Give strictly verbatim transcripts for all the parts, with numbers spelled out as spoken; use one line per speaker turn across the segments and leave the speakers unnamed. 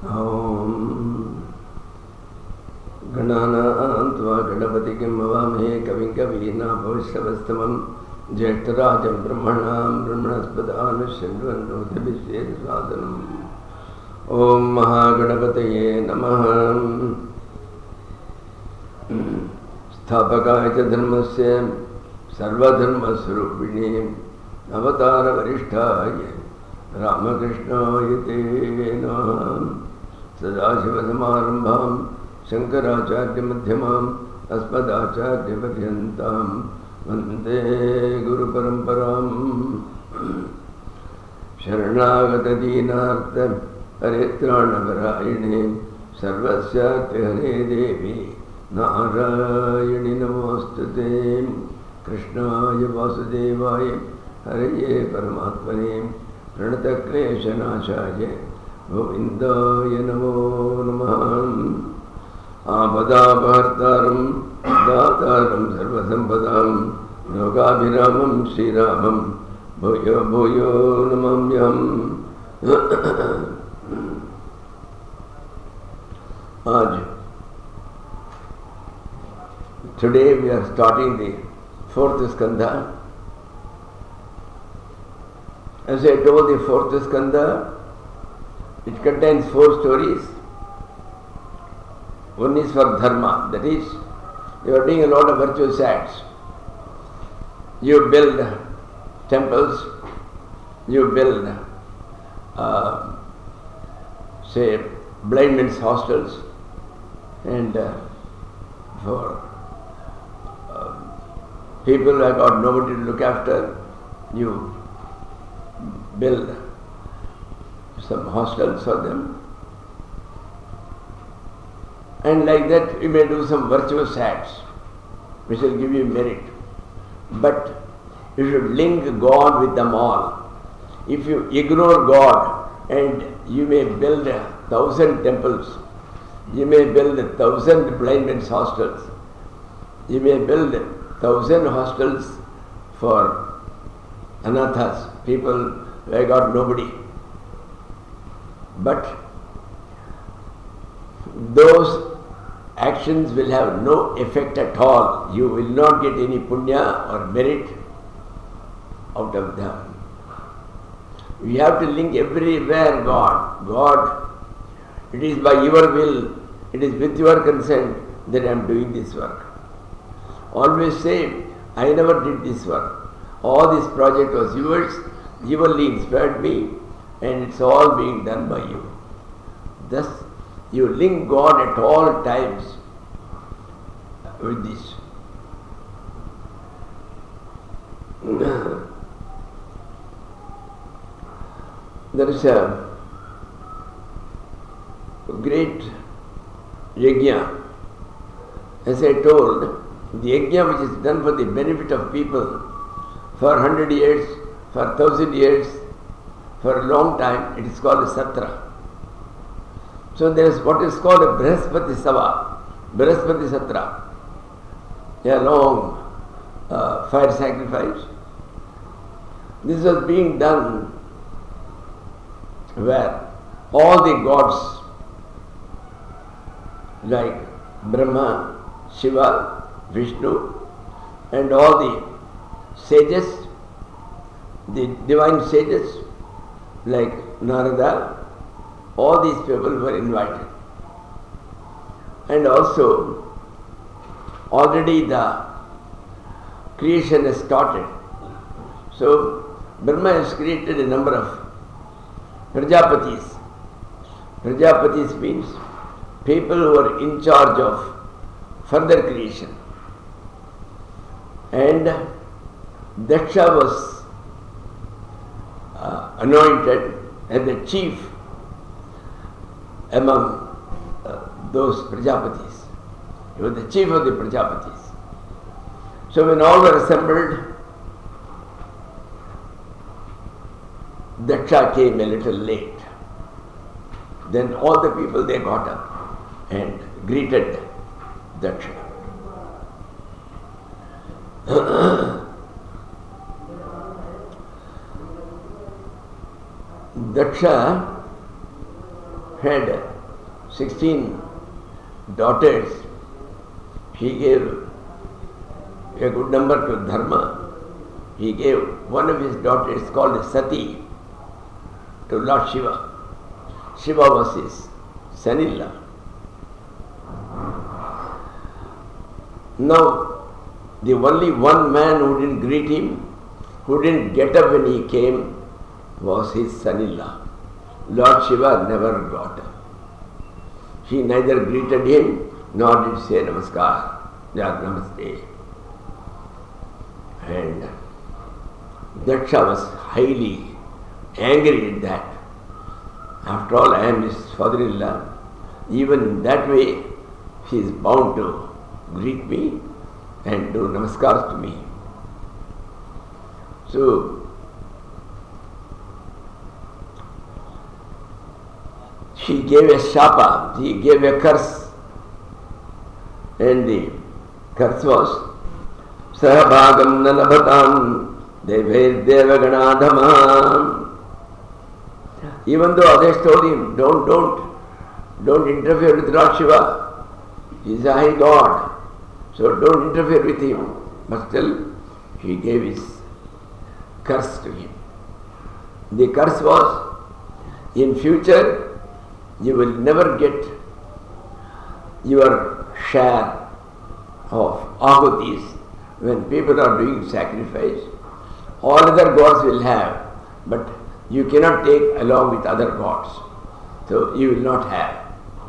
Om Ganana Antva Gadapatikim Avamhe Kavin Kavina Bhavishravastamam Jeshtarajam Brahmanam Brahmanaspadanu Shindvan Rudabhishir Sadhanam Om Mahagadapataye Namaha Sthapakaya Dharmasya Sarvadharmasrupini Avatara Varishthaye Ramakrishna Yate Namaha Sadashiva Samarambham Shankaracharya Madhyamam Asmadacharya Padyantam Vande Guru Paramparam Sharanagata Dinartha Haritrana Varayane Sarvasya Hare Devi Narayani Namostate Krishnaya Vasudevaya Hare Paramatmane Pranata Klesha Nashaya Govindaya Namo Namaha Abhadabhartaram Dataram Sarvasampadam Yogabhiramam Sriramam Bhoyo Bhoyo Namamyam Aj Today we are starting the fourth skandha. As I told, the fourth skandha, it contains four stories. One is for dharma, that is, you are doing a lot of virtuous acts. You build temples, you build, uh, say, blind men's hostels, and uh, for uh, people who have got nobody to look after, you build some hostels for them. And like that you may do some virtuous acts which will give you merit. But you should link God with them all. If you ignore God, and you may build a thousand temples, you may build a thousand blind men's hostels, you may build a thousand hostels for anathas, people who have got nobody. But those actions will have no effect at all. You will not get any punya or merit out of them. We have to link everywhere God. God, it is by your will, it is with your consent that I am doing this work. Always say, I never did this work. All this project was yours, you only inspired me, and it's all being done by you. Thus, you link God at all times with this. There is a great yajna. As I told, the yajna which is done for the benefit of people for hundred years, for thousand years, for a long time, it is called a satra. So there is what is called a Brihaspati Sabha, Brihaspati Satra, a long uh, fire sacrifice. This was being done where all the gods like Brahma, Shiva, Vishnu, and all the sages, the divine sages like Narada, all these people were invited. And also, already the creation has started. So, Brahma has created a number of Prajapatis. Prajapatis means people who are in charge of further creation. And Daksha was uh, anointed as the chief among uh, those Prajapatis. He was the chief of the Prajapatis. So when all were assembled, Daksha came a little late. Then all the people, they got up and greeted Daksha. Daksha had sixteen daughters, he gave a good number to Dharma. He gave one of his daughters called Sati to Lord Shiva. Shiva was his son-in-law. Now, the only one man who didn't greet him, who didn't get up when he came, was his son-in-law. Lord Shiva never got up. He neither greeted him nor did say Namaskar, or Namaste. And Daksha was highly angry at that. After all, I am his father-in-law. Even in that way, he is bound to greet me and do namaskars to me. So, he gave a shapa, he gave a curse. And the curse was, Sahabhagam nalabhatam devair devaganadhamam. Even though others told him, don't, don't, don't interfere with Lord Shiva. He is a high God, so don't interfere with him. But still, he gave his curse to him. The curse was, in future, you will never get your share of ahutis when people are doing sacrifice. All other gods will have, but you cannot take along with other gods. So you will not have.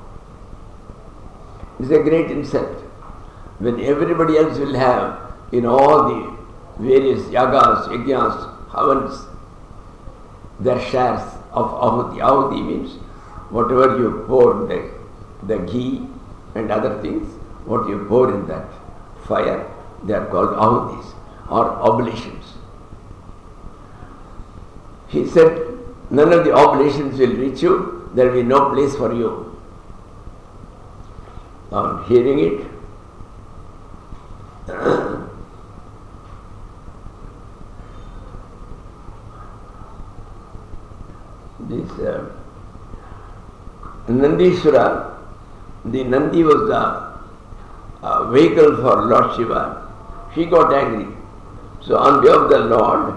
It's a great insult. When everybody else will have in all the various yagas, yajnas, havans, their shares of ahuti. Ahuti means whatever you pour, the, the ghee and other things, what you pour in that fire, they are called ahutis or oblations. He said, none of the oblations will reach you, there will be no place for you. On hearing it, this uh, Nandishwara, the Nandi was the uh, vehicle for Lord Shiva. He got angry. So on behalf of the Lord,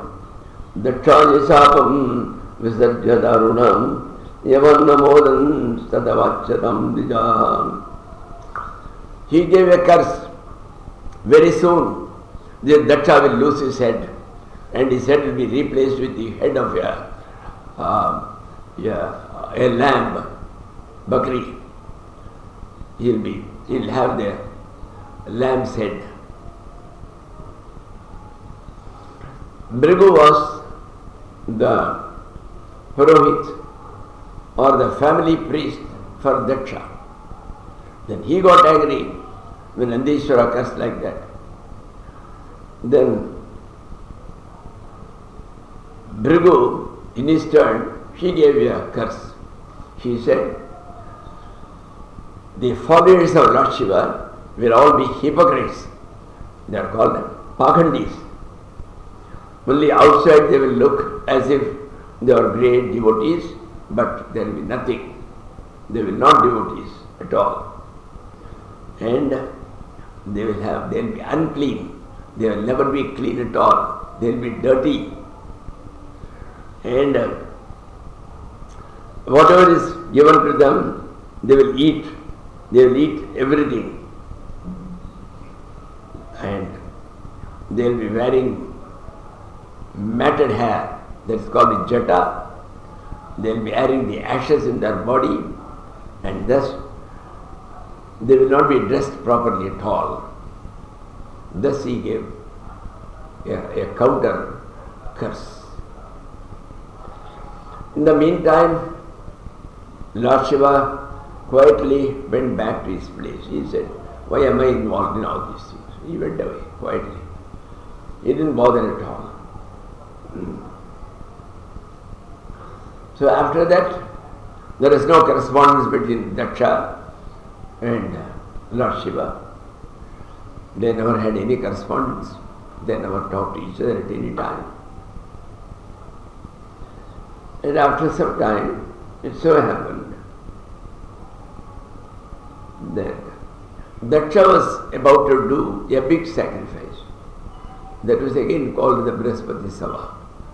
Daksha Visarjya Darunam Yavannamodan Sadavachatam Dijam. He gave a curse. Very soon, the Daksha will lose his head, and his head will be replaced with the head of a, uh, yeah, a lamb, Bakri. He'll be, he'll have the lamb's head. Bhrigu was the Purohit or the family priest for Daksha. Then he got angry when Nandishwara cursed like that. Then Bhrigu, in his turn, she gave a curse. She said, the followers of Lord Shiva will all be hypocrites. They are called Pakhandis. Only outside they will look as if they are great devotees, but there will be nothing. They will not devotees at all. And they will have, they will be unclean. They will never be clean at all. They will be dirty. And uh, whatever is given to them, they will eat. They will eat everything. And they will be wearing matted hair. That's called the jata. They will be wearing the ashes in their body, and thus they will not be dressed properly at all. Thus he gave a, a counter curse. In the meantime, Lord Shiva quietly went back to his place. He said, why am I involved in all these things? He went away quietly. He didn't bother at all. Hmm. So after that, there is no correspondence between Daksha and Lord Shiva. They never had any correspondence. They never talked to each other at any time. And after some time, it so happened that Daksha was about to do a big sacrifice. That was again called the Brihaspati Sabha.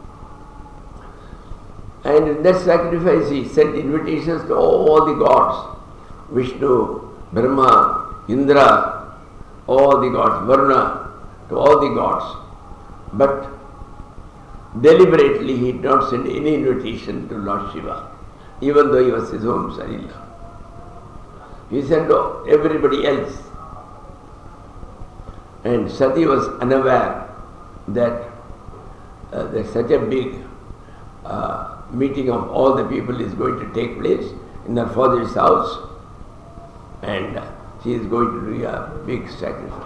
And in that sacrifice he sent invitations to all the gods, Vishnu, Brahma, Indra, all the gods, Varuna, to all the gods. But deliberately he did not send any invitation to Lord Shiva, even though he was his own son-in-law. He sent to everybody else. And Sati was unaware that uh, there's such a big uh, meeting of all the people is going to take place in her father's house, and uh, she is going to do a big sacrifice.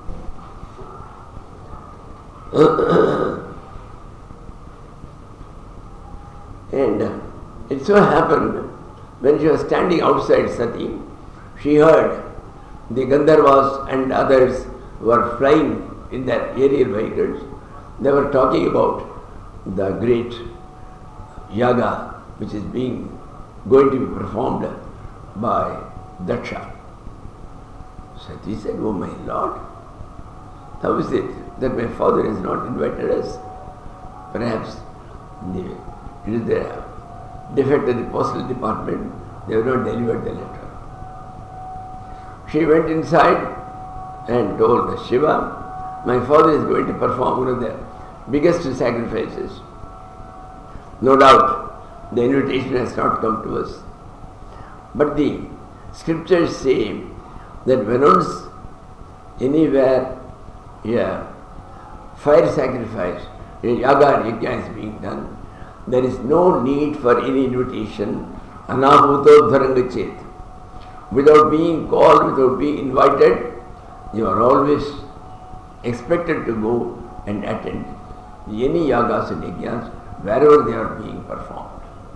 And uh, it so happened, when she was standing outside Sati, she heard the Gandharvas and others who were flying in their aerial vehicles. They were talking about the great yaga which is being going to be performed by Daksha. Sati said, "Oh my Lord, how is it that my father has not invited us? Perhaps it is the defect of the postal department, they have not delivered the letter." She went inside and told Shiva, "My father is going to perform one of the biggest sacrifices. No doubt the invitation has not come to us. But the scriptures say that when once anywhere a fire sacrifice, a yaga yajna is being done, there is no need for any invitation, anahutodharanga chet. Without being called, without being invited, you are always expected to go and attend any yagas and yajnas wherever they are being performed."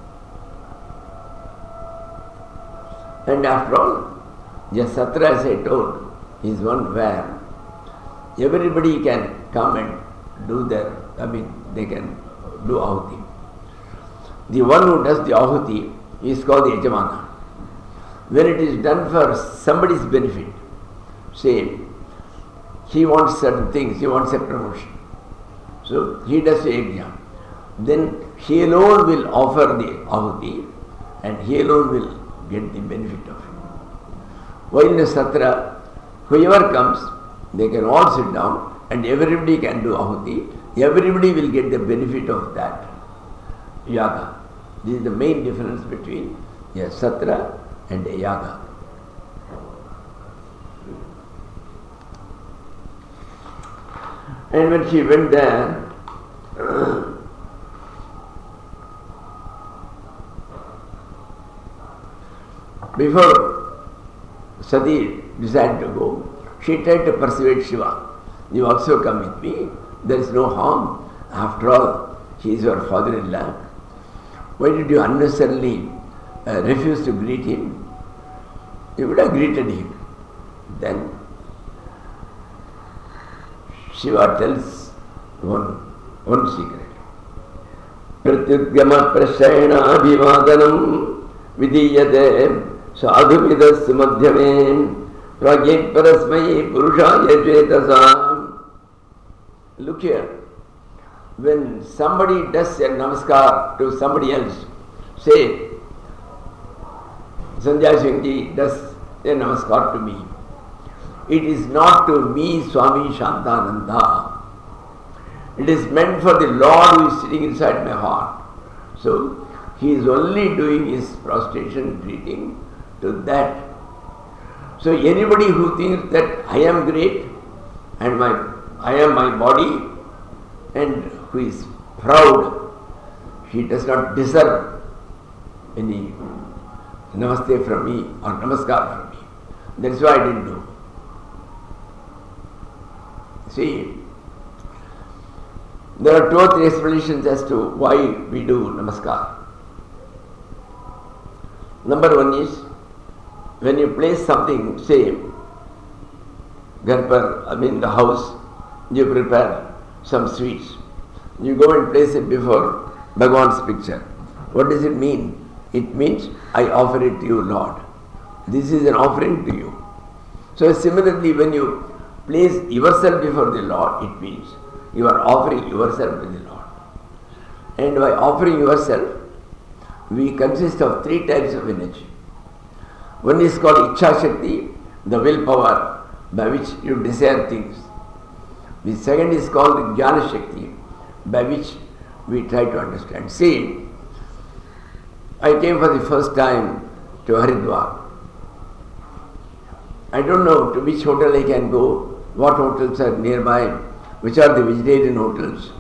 And after all, the Satra, as I told, is one where everybody can come and do their, I mean, they can do ahuti. The one who does the ahuti is called the Yajamana. When it is done for somebody's benefit, say, he wants certain things, he wants a promotion, so he does a yajna, then he alone will offer the ahuti and he alone will get the benefit of it. While in the Satra, whoever comes, they can all sit down and everybody can do ahuti, everybody will get the benefit of that yaga. This is the main difference between a Satra and a yaga. And when she went there, before Sati decided to go, she tried to persuade Shiva, "You also come with me, there is no harm. After all, he is your father-in-law. Why did you unnecessarily uh, refuse to greet him? You would have greeted him." Then Shiva tells one, one secret. Pratyudgama prashayana abhivadanam vidiyate sadhuvidas madhyame pragit parasmai purushaya chetasam. Look here. When somebody does a namaskar to somebody else, say, Sanjay Singh ji does a namaskar to me, it is not to me, Swami Shantananda. It is meant for the Lord who is sitting inside my heart. So, he is only doing his prostration greeting to that. So, anybody who thinks that I am great and my I am my body, and who is proud, he does not deserve any namaste from me or namaskar from me. That is why I didn't do. See, there are two or three explanations as to why we do namaskar. Number one is, when you place something, say, Garpar, I mean the house, you prepare some sweets. You go and place it before Bhagwan's picture. What does it mean? It means, I offer it to you, Lord. This is an offering to you. So similarly, when you place yourself before the Lord, it means you are offering yourself to the Lord. And by offering yourself, we consist of three types of energy. One is called Ichha Shakti, the willpower by which you desire things. The second is called Jnana Shakti, by which we try to understand. See, I came for the first time to Haridwar. I don't know to which hotel I can go, what hotels are nearby, which are the vegetarian hotels.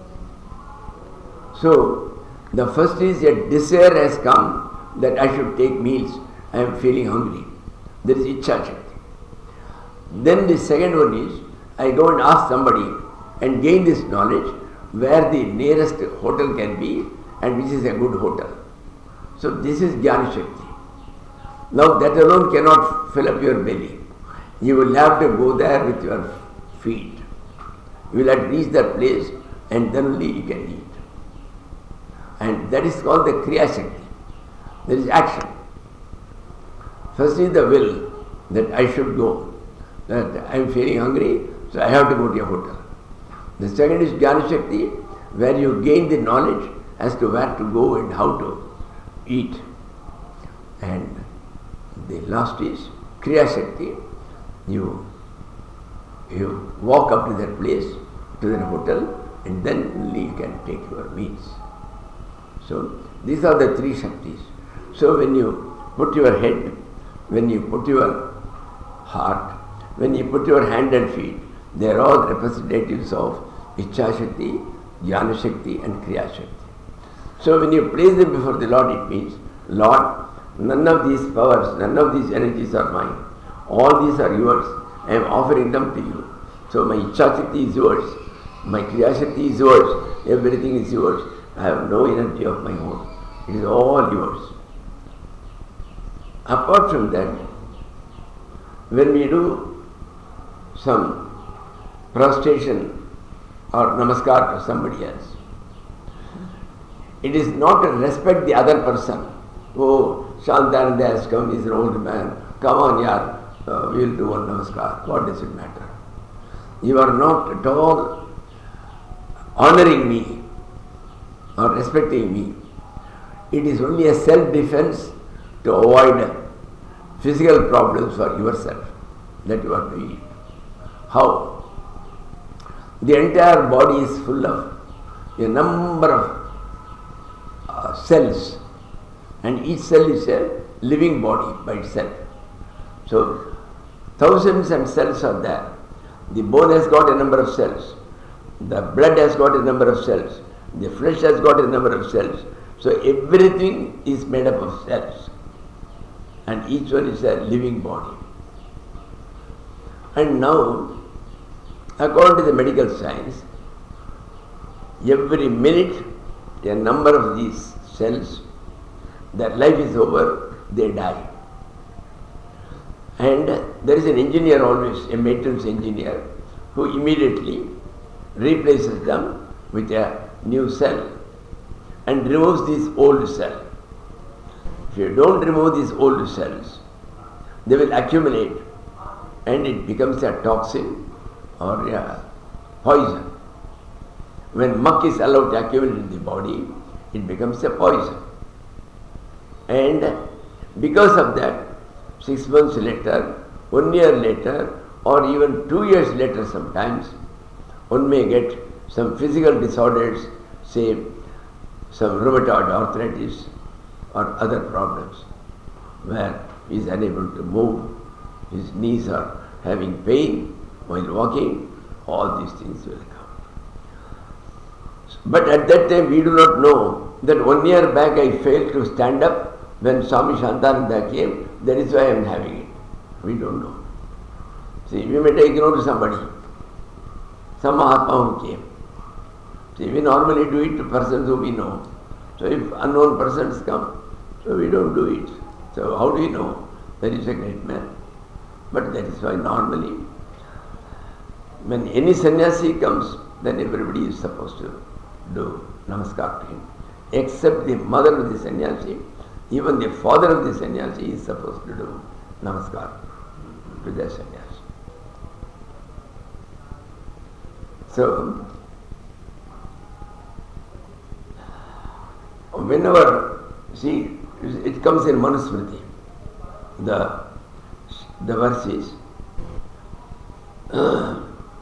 So, the first is a desire has come that I should take meals. I am feeling hungry. There is Ichha Shakti. Then the second one is, I go and ask somebody and gain this knowledge where the nearest hotel can be and which is a good hotel. So this is Jnana Shakti. Now that alone cannot fill up your belly. You will have to go there with your feet. You will have to reach that place and then only you can eat. And that is called the Kriya Shakti. There is action. First is the will that I should go. That I am feeling hungry, so I have to go to a hotel. The second is Jnana Shakti, where you gain the knowledge as to where to go and how to eat. And the last is Kriya Shakti. You, you walk up to that place, to that hotel, and then only you can take your meals. So these are the three Shaktis. So when you put your head, when you put your heart, when you put your hand and feet, they are all representatives of Ichha Shakti, Jnana Shakti and Kriya Shakti. So when you place them before the Lord, it means, Lord, none of these powers, none of these energies are mine. All these are yours. I am offering them to you. So my Ichha Shakti is yours. My Kriya Shakti is yours. Everything is yours. I have no energy of my own. It is all yours. Apart from that, when we do some prostration or namaskar to somebody else, it is not to respect the other person. Oh, Shantananda has come, he is an old man. Come on, yaar, uh, we will do one namaskar. What does it matter? You are not at all honoring me or respecting me. It is only a self-defense to avoid physical problems for yourself that you are doing. How? The entire body is full of a number of uh, cells, and each cell is a living body by itself. So thousands and cells are there. The bone has got a number of cells. The blood has got a number of cells. The flesh has got a number of cells. So everything is made up of cells. And each one is a living body. And now, according to the medical science, every minute a number of these cells, their life is over, they die. And there is an engineer always, a maintenance engineer, who immediately replaces them with a new cell and removes this old cell. If you don't remove these old cells, they will accumulate and it becomes a toxin or a poison. When muck is allowed to accumulate in the body, it becomes a poison. And because of that, six months later, one year later, or even two years later sometimes, one may get some physical disorders, say some rheumatoid arthritis or other problems, where he is unable to move, his knees are having pain while walking, all these things will come. But at that time we do not know that one year back I failed to stand up when Swami Shantananda came, that is why I am having it. We don't know. See, we may take note to somebody, some Mahatma who came. See, we normally do it to persons who we know. So if unknown persons come, so we don't do it. So how do we know that is a great man? But that is why normally, when any sannyasi comes, then everybody is supposed to do namaskar to him. Except the mother of the sannyasi, even the father of the sannyasi is supposed to do namaskar. to their sannyas. So, whenever, see, it comes in Manusmriti, the, the verse is, uh,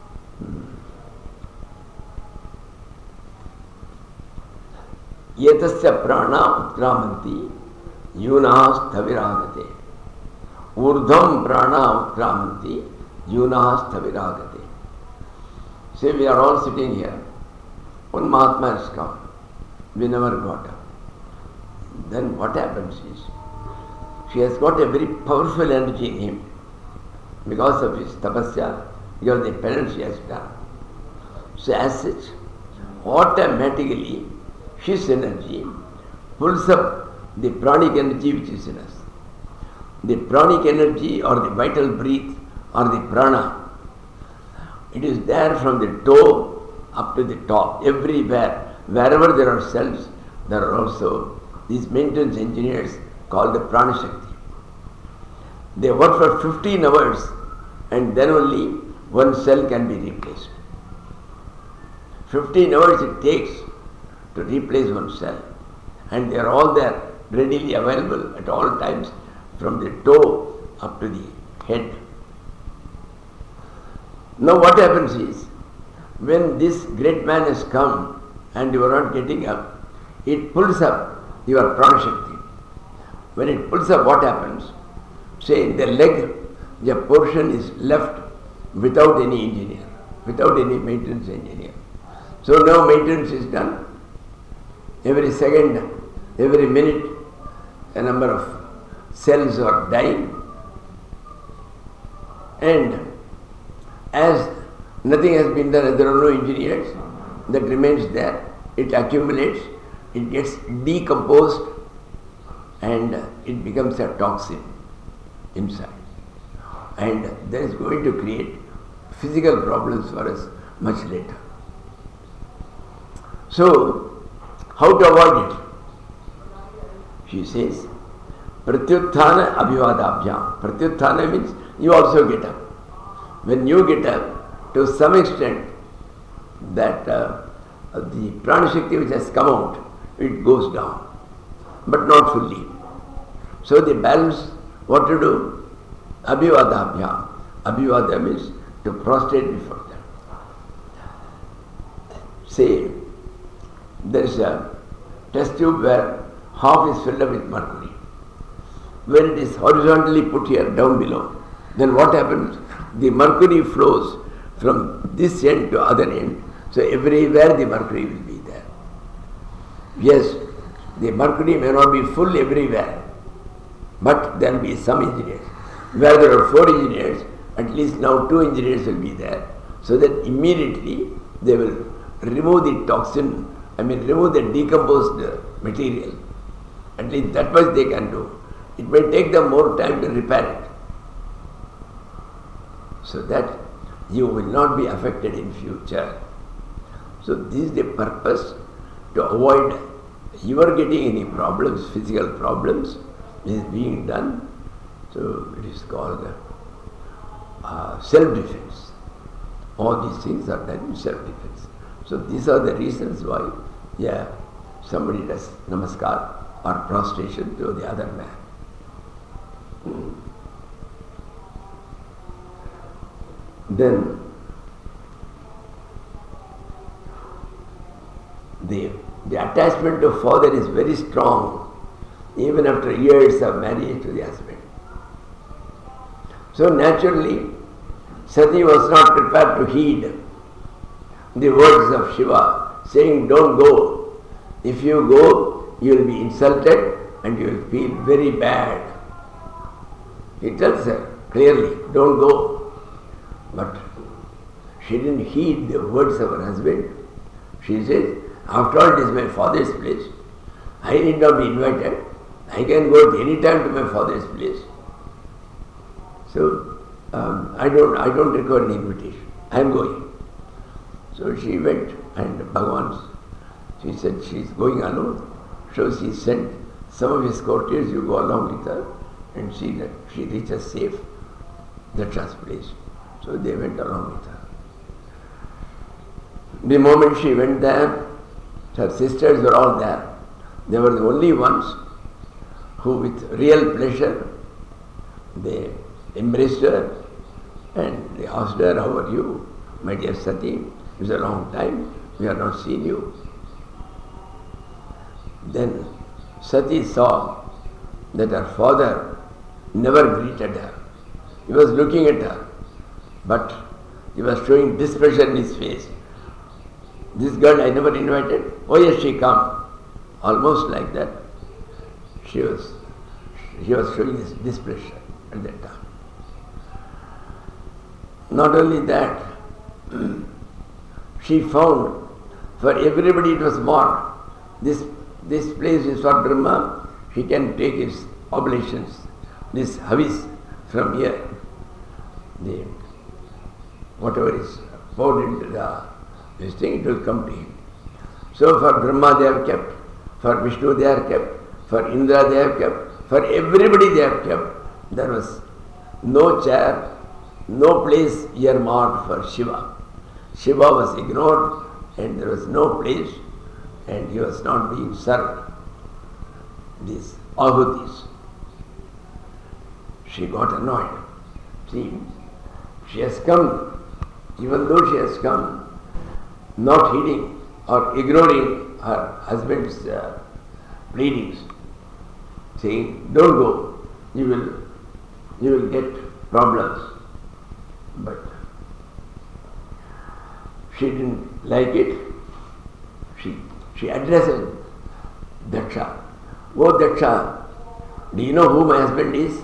Yetasya prana utkramanti yunas thaviragate. Urdham prana utkramanti yunas thaviragate. Say we are all sitting here. One Mahatma has come. We never got up. Then what happens is, she has got a very powerful energy in him because of his tapasya, because of the penance she has done. So as such, automatically his energy pulls up the pranic energy which is in us. The pranic energy or the vital breath or the prana, it is there from the toe up to the top, everywhere. Wherever there are cells, there are also these maintenance engineers called the Prana Shakti. They work for fifteen hours and then only one cell can be replaced. fifteen hours it takes to replace one cell, and they are all there readily available at all times from the toe up to the head. Now what happens is, when this great man has come and you are not getting up, it pulls up your Prana Shakti. When it pulls up, what happens? Say in the leg, the portion is left without any engineer, without any maintenance engineer. So now maintenance is done. Every second, every minute, a number of cells are dying. And as nothing has been done, there are no engineers, that remains there, it accumulates, it gets decomposed, and it becomes a toxin inside. And that is going to create physical problems for us much later. So, how to avoid it? She says, Pratyuthana abhivadabhyam. Pratyuthana means you also get up. When you get up, to some extent, that uh, the prana shakti which has come out, it goes down, but not fully. So the balance, what to do? Abhivadabhyam. Abhivada means to prostrate before them. Say, there is a test tube where half is filled up with mercury. When it is horizontally put here, down below, then what happens? The mercury flows from this end to other end. So everywhere the mercury will be there. Yes, the mercury may not be full everywhere, but there will be some engineers. Where there are four engineers, at least now two engineers will be there, so that immediately they will remove the toxin, I mean remove the decomposed material. At least that much they can do. It may take them more time to repair it, so that you will not be affected in future. So this is the purpose, to avoid your getting any problems, physical problems, is being done. So it is called uh, self-defense. All these things are done in self-defense. So these are the reasons why, yeah, somebody does namaskar or prostration to the other man. Hmm. Then the, the attachment to father is very strong, even after years of marriage to the husband. So naturally, Sati was not prepared to heed the words of Shiva, saying, don't go. If you go, you will be insulted and you will feel very bad. He tells her clearly, don't go. But she didn't heed the words of her husband. She says, after all, it is my father's place. I need not be invited. I can go at any time to my father's place. So um, I don't I don't require an invitation. I am going. So she went, and Bhagavan, she said she is going alone. So she sent some of his courtiers, you go along with her and see that she reaches safe. Daksha's place. So they went along with her. The moment she went there, her sisters were all there. They were the only ones who with real pleasure, they embraced her and they asked her, how are you, my dear Sati? It's a long time, we have not seen you. Then Sati saw that her father never greeted her. He was looking at her, but he was showing displeasure in his face. This girl I never invited, oh yes, she come. Almost like that. She was, she was showing this displeasure at that time. Not only that, she found for everybody it was marked. This, this place is for Brahma, he can take his oblations, this havis from here. The, whatever is poured into the, this thing, it will come to him. So for Brahma they have kept, for Vishnu they are kept, for Indra they have kept, for everybody they have kept. There was no chair, no place earmarked for Shiva. Shiva was ignored and there was no place and he was not being served. These ahutis. She got annoyed. See, she has come, even though she has come, not heeding or ignoring her husband's uh, pleadings, saying, don't go, you will, you will get problems. But she didn't like it. She, she addressed Daksha. Oh Daksha, do you know who my husband is?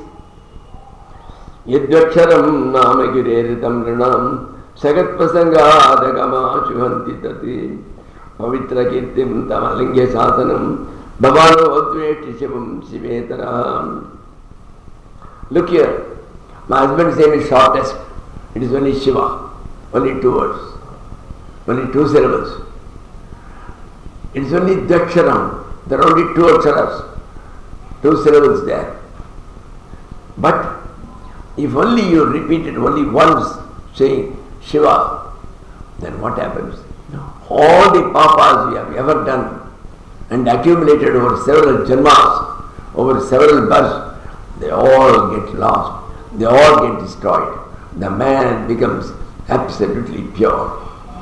Yadvaksharam nama gireritam ranam sagat prasangada chuhanti tati pavitra kirtim tamalingya sasanam bhavano adveti shivam shivetaram. Look here, my husband's name is shortest. It is only Shiva, only two words, only two syllables. It is only Daksharam. There are only two aksharas, two syllables there. But if only you repeat it only once, saying Shiva, then what happens? No. All the papas we have ever done and accumulated over several janmas, over several births, they all get lost, they all get destroyed. The man becomes absolutely pure.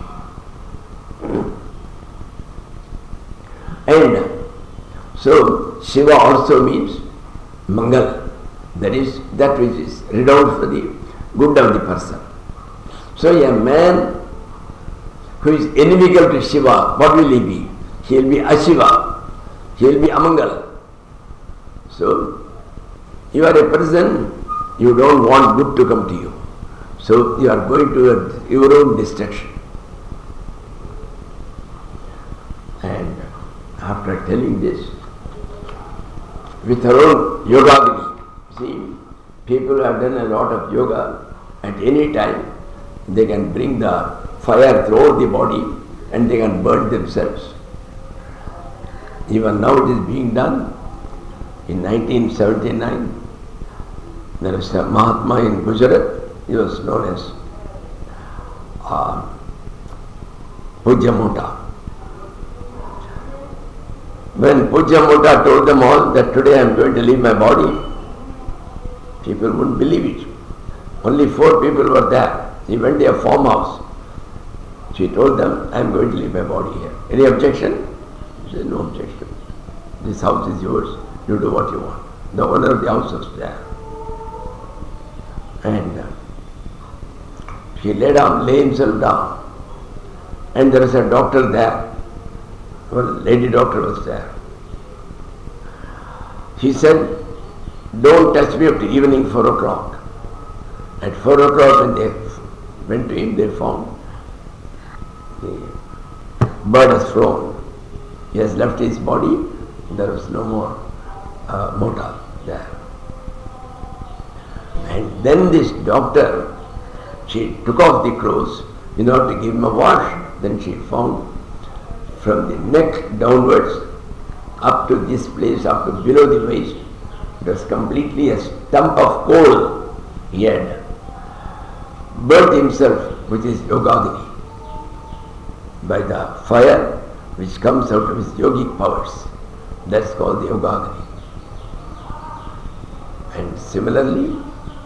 And so Shiva also means Mangal, that is that which is renowned for the good of the person. So a man who is inimical to Shiva, what will he be? He will be Ashiva, he will be Amangal. So you are a person, you don't want good to come to you. So you are going to your own destruction. And after telling this, with her own yogagni, see, people have done a lot of yoga, at any time they can bring the fire throughout the body and they can burn themselves. Even now it is being done. In nineteen seventy-nine, there was a Mahatma in Gujarat. He was known as uh, Pujya Mota. When Pujya Mota told them all that today I am going to leave my body, people wouldn't believe it. Only four people were there. He went to a farmhouse. She told them, I am going to leave my body here. Any objection? He said, no objection. This house is yours. You do what you want. The owner of the house was there. And uh, he lay down, lay himself down. And there was a doctor there. Well, lady doctor was there. He said, don't touch me up to evening four o'clock. At four o'clock when they went to him, they found the bird has flown. He has left his body. There was no more uh, mota there. And then this doctor, she took off the clothes in order to give him a wash. Then she found from the neck downwards up to this place, up to below the waist, it was completely a stump of coal he had burnt himself with his Yogagni by the fire which comes out of his yogic powers. That's called the Yogagni. And similarly,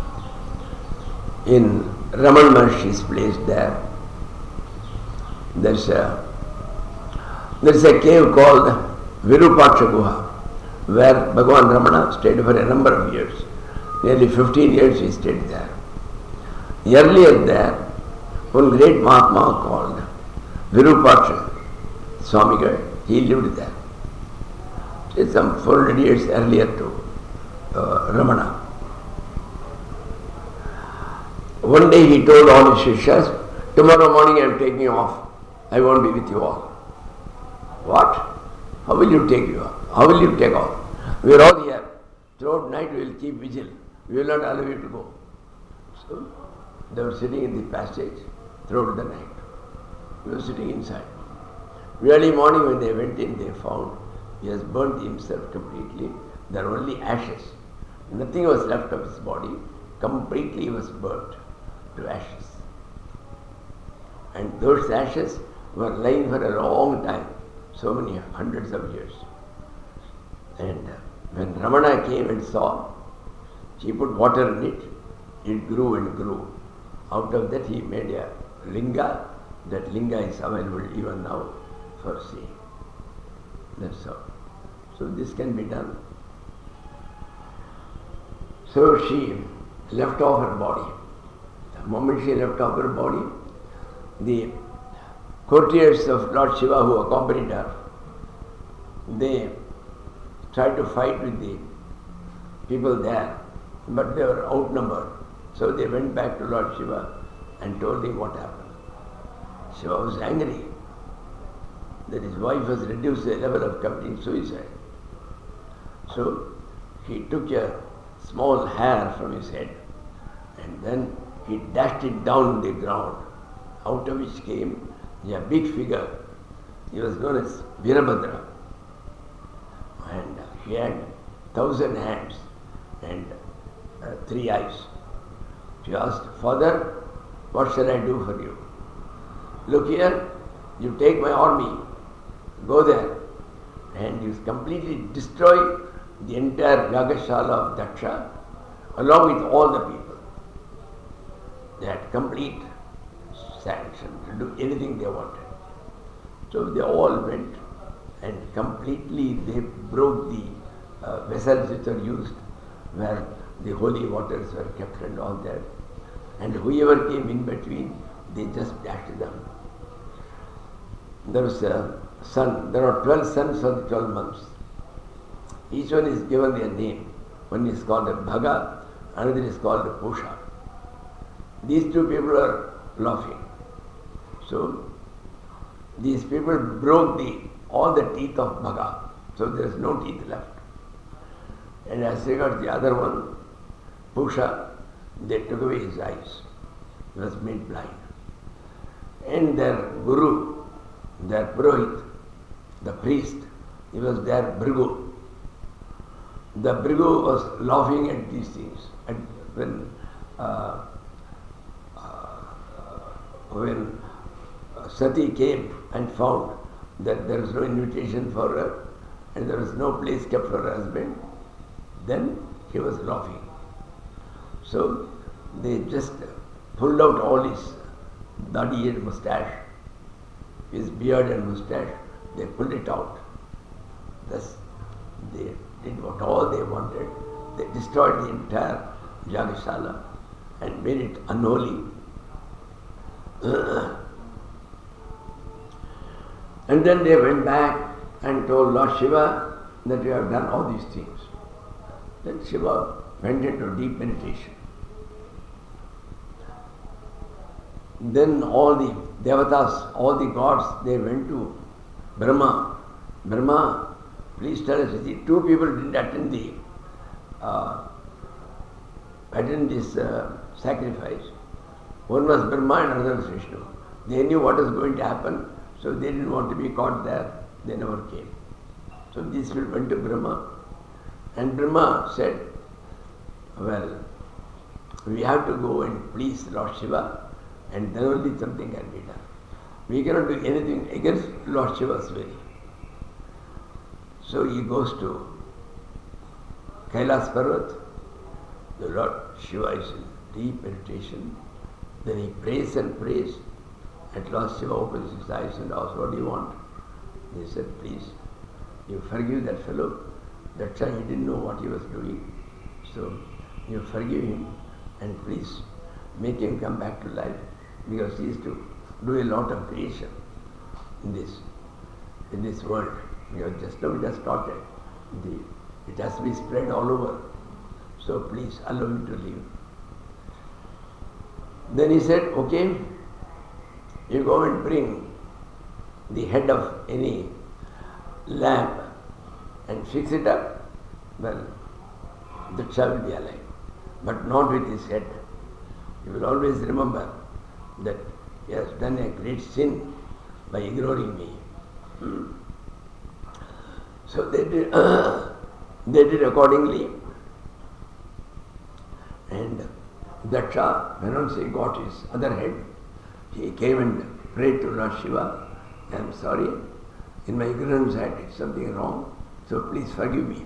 in Raman Maharshi's place there, there's a, there's a cave called Virupaksha Guha, where Bhagavan Ramana stayed for a number of years. Nearly fifteen years he stayed there. Earlier there, one great Mahatma called Virupaksha Swamigal, he lived there. It's some four hundred years earlier to uh, Ramana. One day he told all his Shishyas, tomorrow morning I am taking off. I won't be with you all. What? How will you take you off? How will you take off? We are all here. Throughout night we will keep vigil. We will not allow you to go. So they were sitting in the passage throughout the night. We were sitting inside. Early morning when they went in, they found he has burnt himself completely. There were only ashes. Nothing was left of his body. Completely he was burnt to ashes. And those ashes were lying for a long time, so many hundreds of years. And when Ramana came and saw, he put water in it, it grew and grew. Out of that he made a linga. That linga is available even now for seeing. That's all. So this can be done. So she left off her body. The moment she left off her body, the courtiers of Lord Shiva who accompanied her, they tried to fight with the people there, but they were outnumbered. So they went back to Lord Shiva and told him what happened. Shiva was angry that his wife was reduced to the level of committing suicide. So he took a small hair from his head and then he dashed it down on the ground, out of which came a big figure. He was known as Virabhadra. And he had thousand hands and uh, three eyes. She asked, Father, what shall I do for you? Look here, you take my army, go there, and you completely destroy the entire Yagashala of Daksha along with all the people. They had complete sanction to do anything they wanted. So they all went and completely they broke the uh, vessels which were used where the holy waters were kept and all that. And whoever came in between, they just dashed them. There was a son, there are twelve sons for the twelve months. Each one is given their name. One is called a Bhaga, another is called a Pusha. These two people are laughing. So these people broke the all the teeth of Bhaga. So there is no teeth left. And as regards the other one, Pusha, they took away his eyes. He was made blind. And their guru, their Purohit, the priest, he was their Bhrigu. The Bhrigu was laughing at these things. And when uh, uh, when Sati came and found that there was no invitation for her and there was no place kept for her husband, then he was laughing. So they just pulled out all his dadi and moustache, his beard and moustache, they pulled it out. Thus they did what all they wanted. They destroyed the entire Yagashala and made it unholy. And then they went back and told Lord Shiva that we have done all these things. Then Shiva went into deep meditation. Then all the devatas, all the gods, they went to Brahma. Brahma, please tell us, the two people didn't attend the uh, attend this uh, sacrifice. One was Brahma and another was Vishnu. They knew what was going to happen, so they didn't want to be caught there. They never came. So these people went to Brahma, and Brahma said, well, We have to go and please Lord Shiva, and then only something can be done. We cannot do anything against Lord Shiva's will. So he goes to Kailas Parvat. The Lord Shiva is in deep meditation. Then he prays and prays. At last Shiva opens his eyes and asks, what do you want? He said, please, you forgive that fellow. That's why he didn't know what he was doing. So you forgive him and please make him come back to life, because he is to do a lot of creation in this in this world. Because just now it has started. The, it has to be spread all over. So please allow him to live. Then he said, okay, you go and bring the head of any lamp and fix it up. Well, the child will be alive, but not with his head. You will always remember that he has done a great sin by ignoring me. Hmm. So they did, uh, they did accordingly. And Daksha, when once he got his other head, he came and prayed to Lord Shiva, I am sorry, in my ignorance I did something wrong, so please forgive me.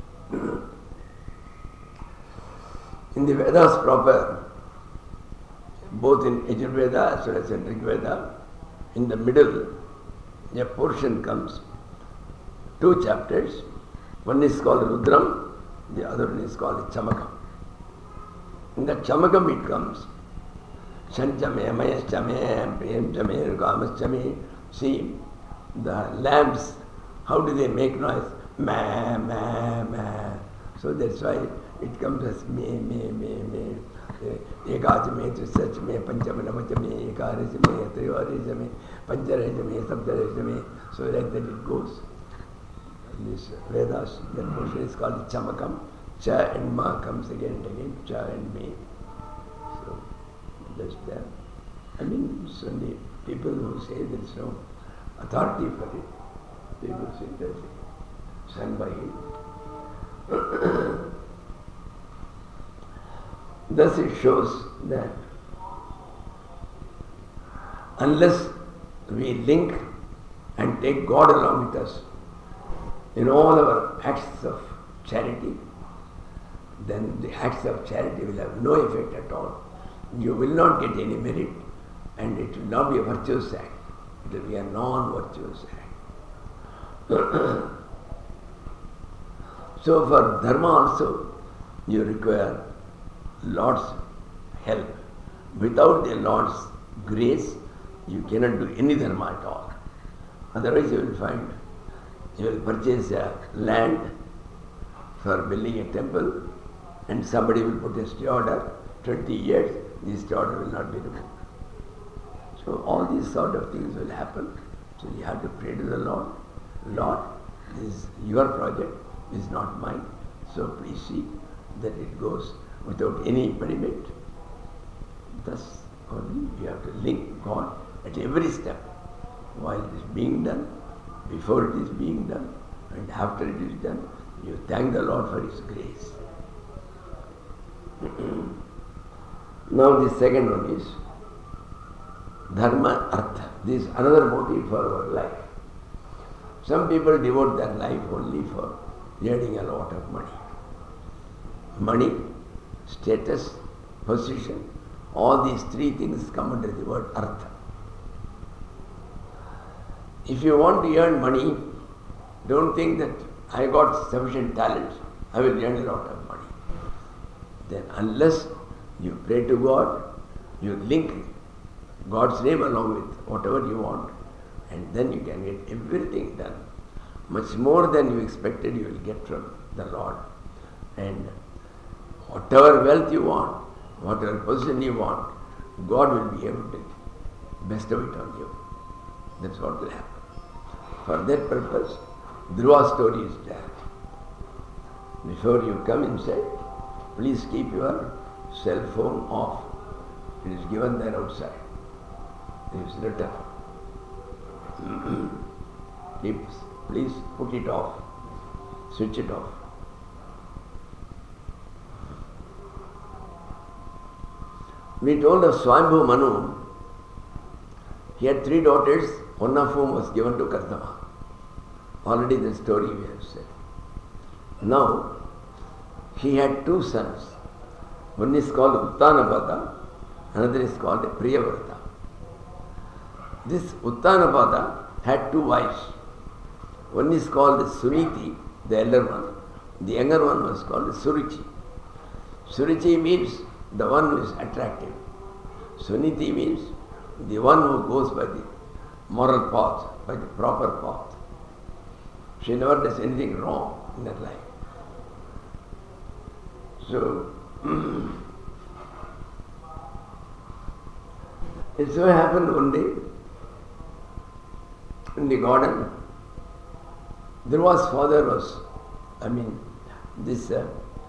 In the Vedas proper, both in Yajurveda as well as in Rig Veda, in the middle, a portion comes, two chapters. One is called Rudram, the other one is called Chamakam. In the Chamakam it comes, Shanchame, Mayaschame, Premchame, Kamaschame. See, the lamps, how do they make noise? Ma, ma, ma. So that's why it comes as me, me, me, me. Ekachame, Trisachame, Panchame, Namachame, Ekarachame, Trivarachame, Pancharachame, Saptarachame. So like that it goes. This Vedas, that portion is called Chamakam. Cha and Ma comes again and again, Cha and Me. So that's there. I mean, it's only people who say there is no authority for it. They will say that's sung by him. Thus it shows that unless we link and take God along with us in all our acts of charity, then the acts of charity will have no effect at all. You will not get any merit, and it will not be a virtuous act. It will be a non-virtuous act. So for dharma also, you require Lord's help. Without the Lord's grace, you cannot do any dharma at all. Otherwise you will find, you will purchase a land for building a temple, and somebody will put a stay order, twenty years, this stay order will not be removed. So all these sort of things will happen. So you have to pray to the Lord. Lord, this is your project, this is not mine. So please see that it goes without any impediment. Thus only you have to link God at every step, while it is being done, before it is being done, and after it is done. You thank the Lord for His grace. Now the second one is Dharma Artha. This is another motive for our life. Some people devote their life only for earning a lot of money. Money, status, position, all these three things come under the word Artha. If you want to earn money, don't think that I got sufficient talent, I will earn a lot of money. Then unless you pray to God, you link God's name along with whatever you want, and then you can get everything done. Much more than you expected you will get from the Lord. And whatever wealth you want, whatever position you want, God will be able to bestow it on you. That's what will happen. For that purpose, Dhruva's story is there. Before you come inside, please keep your cell phone off. It is given there outside. It is written. Keep, please put it off. Switch it off. We told of Swambhu Manu. He had three daughters, one of whom was given to Kardama. Already the story we have said. Now, he had two sons. One is called Uttanapada, another is called Priyavrata. This Uttanapada had two wives. One is called Suniti, the elder one. The younger one was called Suruchi. Suruchi means the one who is attractive. Suniti means the one who goes by the moral path, by the proper path. She never does anything wrong in her life. So, it so happened one day in the garden, Dhruva's father was, I mean, this uh,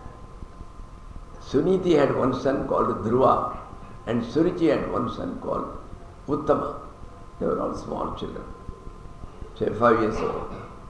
Suniti had one son called Dhruva and Suruchi had one son called Uttama. They were all small children, say five years old.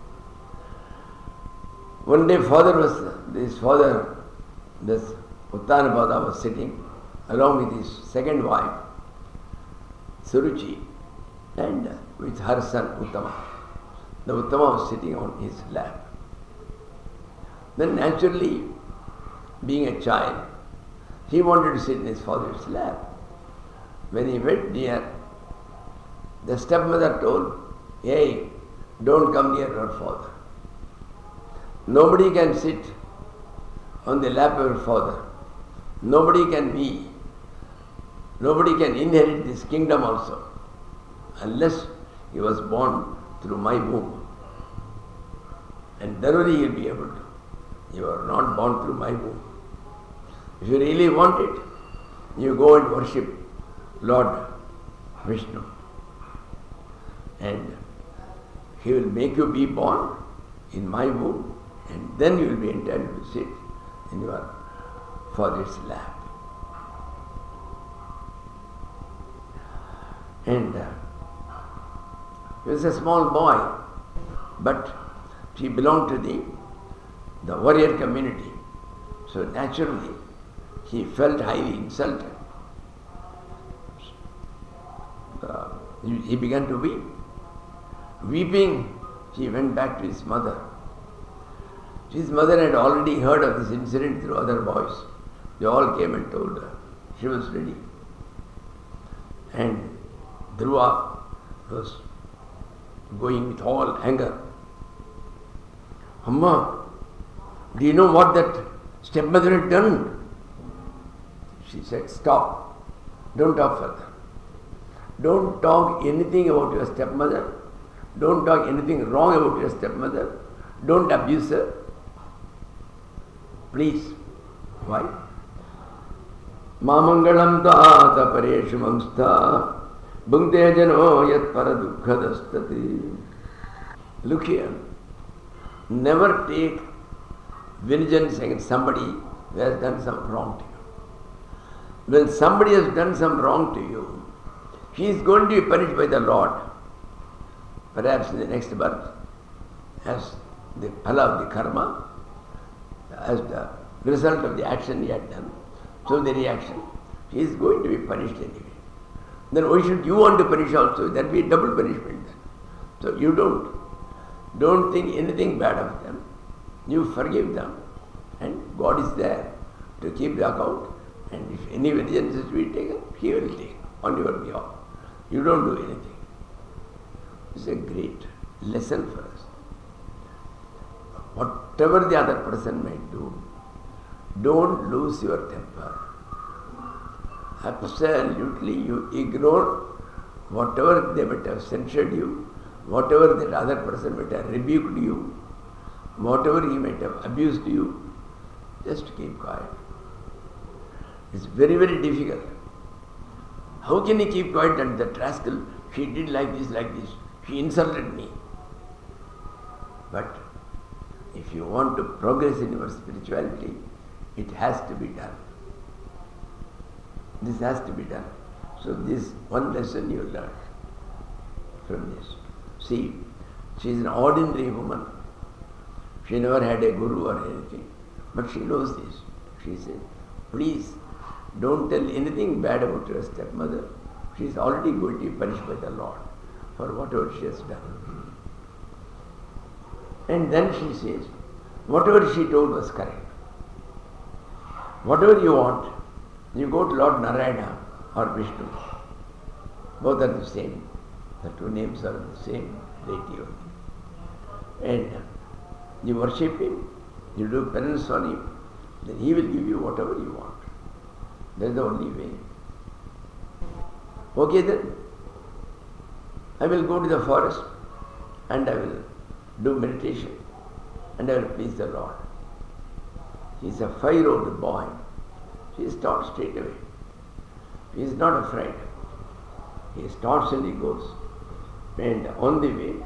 One day father was, this father, this Uttanapada was sitting along with his second wife, Suruchi, and with her son Uttama. The Uttama was sitting on his lap. Then naturally, being a child, he wanted to sit in his father's lap. When he went near, the stepmother told, "Hey, don't come near your father. Nobody can sit on the lap of your father. Nobody can be, nobody can inherit this kingdom also, unless he was born through my womb. And then only he will be able to. You are not born through my womb. If you really want it, you go and worship Lord Vishnu. And he will make you be born in my womb, and then you will be entitled to sit in your father's lap." And uh, he was a small boy, but he belonged to the, the warrior community. So naturally, he felt highly insulted. Uh, he, he began to weep. Weeping, he went back to his mother. His mother had already heard of this incident through other boys. They all came and told her. She was ready. And Dhruva was going with all anger. "Amma, do you know what that stepmother had done?" She said, "Stop. Don't talk further. Don't talk anything about your stepmother. Don't talk anything wrong about your stepmother. Don't abuse her. Please." Why? "Mamangalam ta'ata pareshu mamstha bhungte jano yat paradukhadastati." Look here. Never take vengeance against somebody who has done some wrong to you. When somebody has done some wrong to you, he is going to be punished by the Lord. Perhaps in the next birth, as the phala of the karma, as the result of the action he had done. So the reaction, he is going to be punished anyway. Then why should you want to punish also? That will be double punishment then. So you don't. Don't think anything bad of them. You forgive them. And God is there to keep the account. And if any vengeance is to be taken, He will take on your behalf. You don't do anything. It's a great lesson for us. Whatever the other person might do, don't lose your temper. Absolutely, you ignore whatever they might have censured you, whatever that other person might have rebuked you, whatever he might have abused you, just keep quiet. It's very, very difficult. How can he keep quiet? And that rascal, she did like this, like this. She insulted me. But if you want to progress in your spirituality, it has to be done. This has to be done. So this one lesson you learn from this. See, she is an ordinary woman. She never had a guru or anything. But she knows this. She said, please don't tell anything bad about your stepmother. She is already going to be punished by the Lord for whatever she has done. And then she says, whatever she told was correct. Whatever you want, you go to Lord Narayana or Vishnu. Both are the same. The two names are the same deity only. And you worship him, you do penance on him, then he will give you whatever you want. That is the only way. Okay then, I will go to the forest and I will do meditation and I will please the Lord. He is a five-year-old boy. He starts straight away. He is not afraid. He starts and he goes. And on the way,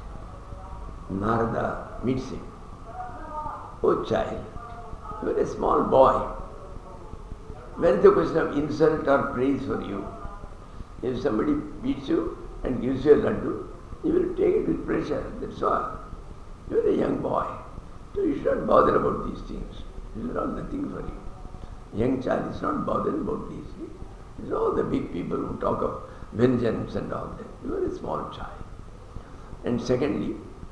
Narada meets him. Oh child, you are a small boy. Where is the question of insult or praise for you? If somebody beats you and gives you a laddu, you will take it with pleasure, that's all. You are a young boy, so you should not bother about these things. This is not nothing for you. Young child is not bothered about these things. It's all the big people who talk of vengeance and all that. You are a small child. And secondly,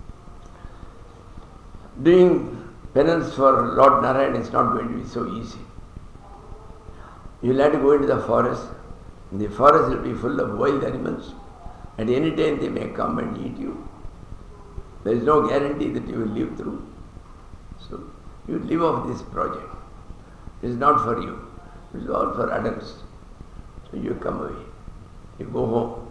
doing penance for Lord Narayana is not going to be so easy. You will have to go into the forest. The forest will be full of wild animals. At any time they may come and eat you. There is no guarantee that you will live through. So you live off this project. It is not for you. It is all for adults. So you come away. You go home.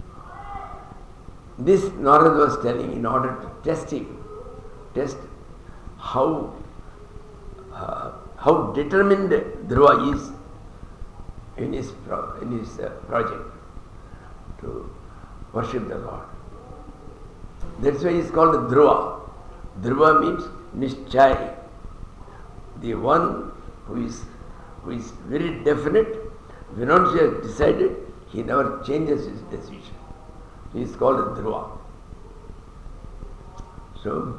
This Narada was telling in order to test him, test how uh, how determined Dhruva is in his pro in his uh, project to worship the Lord. That's why he is called Dhruva. Dhruva means Nishchay, the one who is who is very definite. When once he has decided, he never changes his decision. He is called Dhruva. So,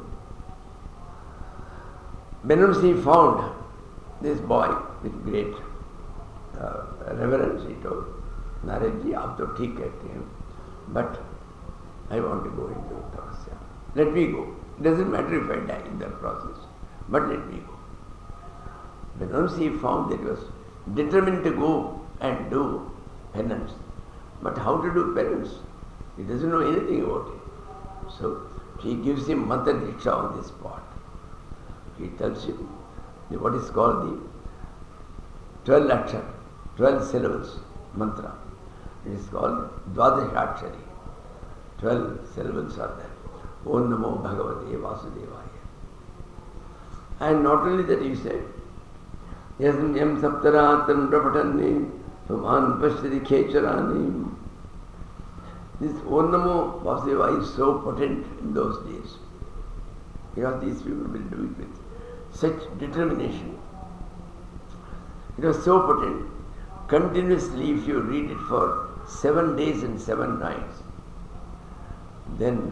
when once he found this boy with great uh, reverence, he told, Naradji, aap to theek kehte hain, but I want to go into tapasya. Let me go. It doesn't matter if I die in that process, but let me go. When once he found that he was determined to go and do penance, but how to do penance? He doesn't know anything about it. So he gives him mantra diksha on the spot. He tells him the, what is called the twelve akshar, twelve syllables mantra. It is called Dwadashakshari. Twelve syllables are there. Om Namo Bhagavate Vasudevaya. And not only that, he said, Yasam Yam Saptaratram Prapatanni Puman Pashtari Khecharani. This Om Namo Vasudevaya is so potent in those days. Because these people will do it with such determination. It was so potent. Continuously, if you read it for seven days and seven nights, then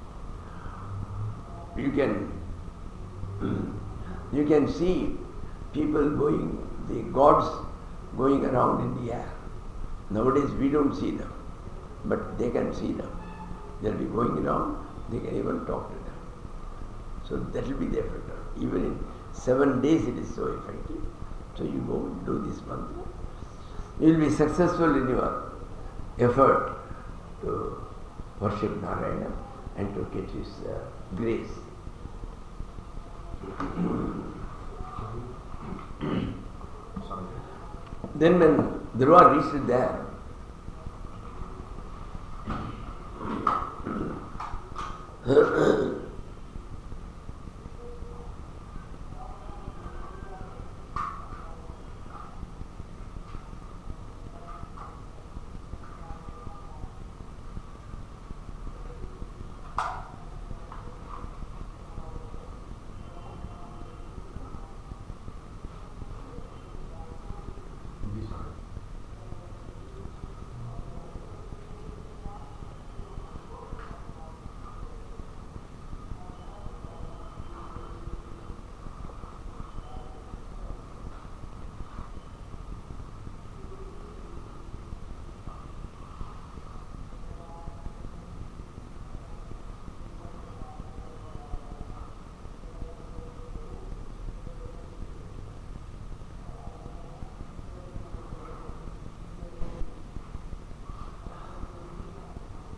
you can you can see people going, the gods going around in the air. Nowadays we don't see them, but they can see them. They'll be going around, they can even talk to them. So that will be the effect. Even in seven days it is so effective. So you go and do this mantra. You will be successful in your effort to worship Narayana and to get his uh, grace. Then when Dhruva reached there,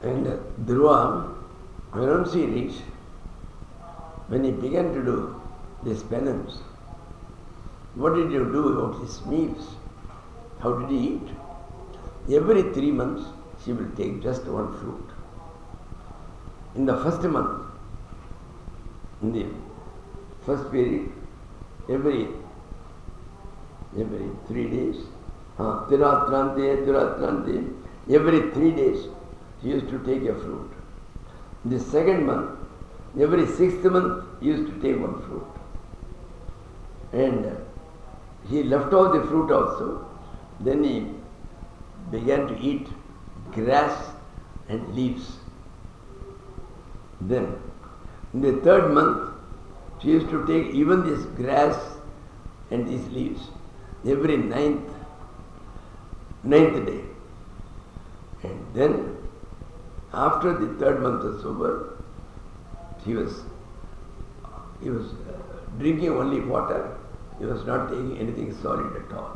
And Dhruva, once he reached, when he began to do this penance, what did you do about his meals? How did he eat? Every three months, she will take just one fruit. In the first month, in the first period, every every three days, uh, Tiratrante, Tiratrante, every three days, he used to take a fruit. In the second month, every sixth month, he used to take one fruit. And he left off the fruit also. Then he began to eat grass and leaves. Then, in the third month, she used to take even this grass and these leaves every ninth, ninth day. And then, after the third month was over, he was he was uh, drinking only water. He was not taking anything solid at all.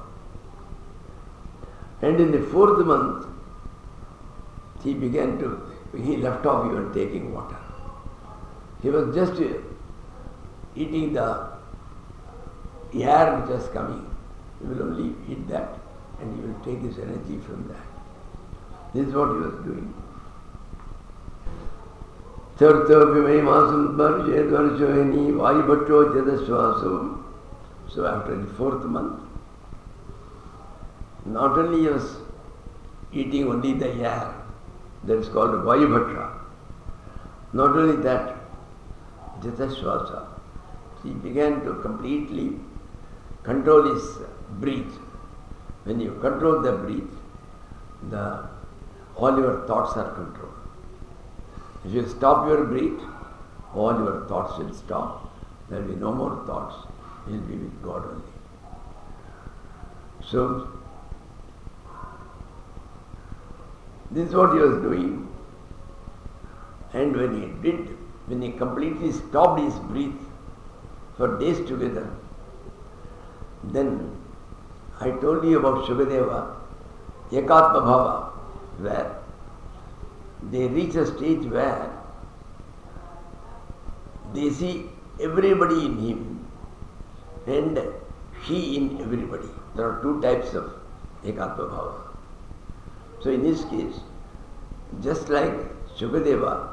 And in the fourth month, he began to, he left off even taking water. He was just uh, eating the air which was coming. He will only eat that and he will take his energy from that. This is what he was doing. So after the fourth month, not only he was eating only the air, that is called Vayubhatra. Not only that, Jataswasa, he began to completely control his breath. When you control the breath, the, all your thoughts are controlled. If you stop your breath, all your thoughts will stop. There will be no more thoughts. You will be with God only. So, this is what he was doing. And when he did, when he completely stopped his breath for days together, then I told you about Shukadeva, Ekatma Bhava, where they reach a stage where they see everybody in him and he in everybody. There are two types of Ekatma Bhava. So in this case, just like Shukadeva,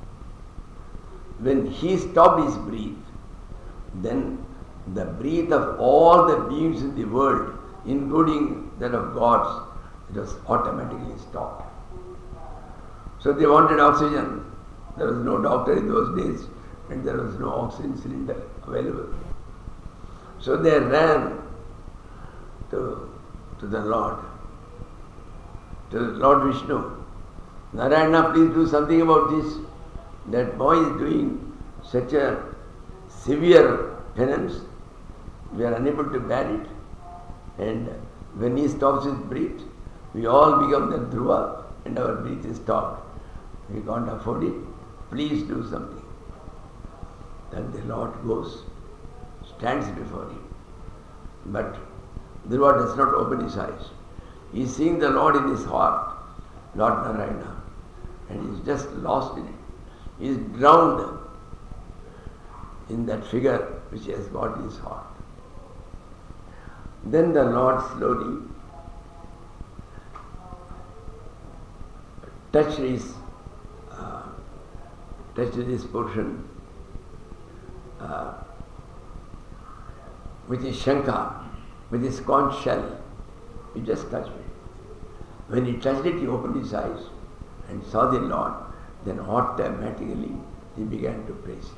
when he stopped his breath, then the breath of all the beings in the world, including that of gods, it was automatically stopped. So they wanted oxygen. There was no doctor in those days and there was no oxygen cylinder available. So they ran to, to the Lord, to Lord Vishnu. Narayana, please do something about this. That boy is doing such a severe penance, we are unable to bear it. And when he stops his breath, we all become the Dhruva and our breath is stopped. We can't afford it. Please do something. Then the Lord goes, stands before him. But Dhruva does not open his eyes. He is seeing the Lord in his heart, Lord Narayana, and he is just lost in it. He is drowned in that figure which he has got in his heart. Then the Lord slowly touched his, uh, touched this portion uh, with his shanka, with his conch shell. He just touched it. When he touched it, he opened his eyes and saw the Lord. Then automatically he began to praise him.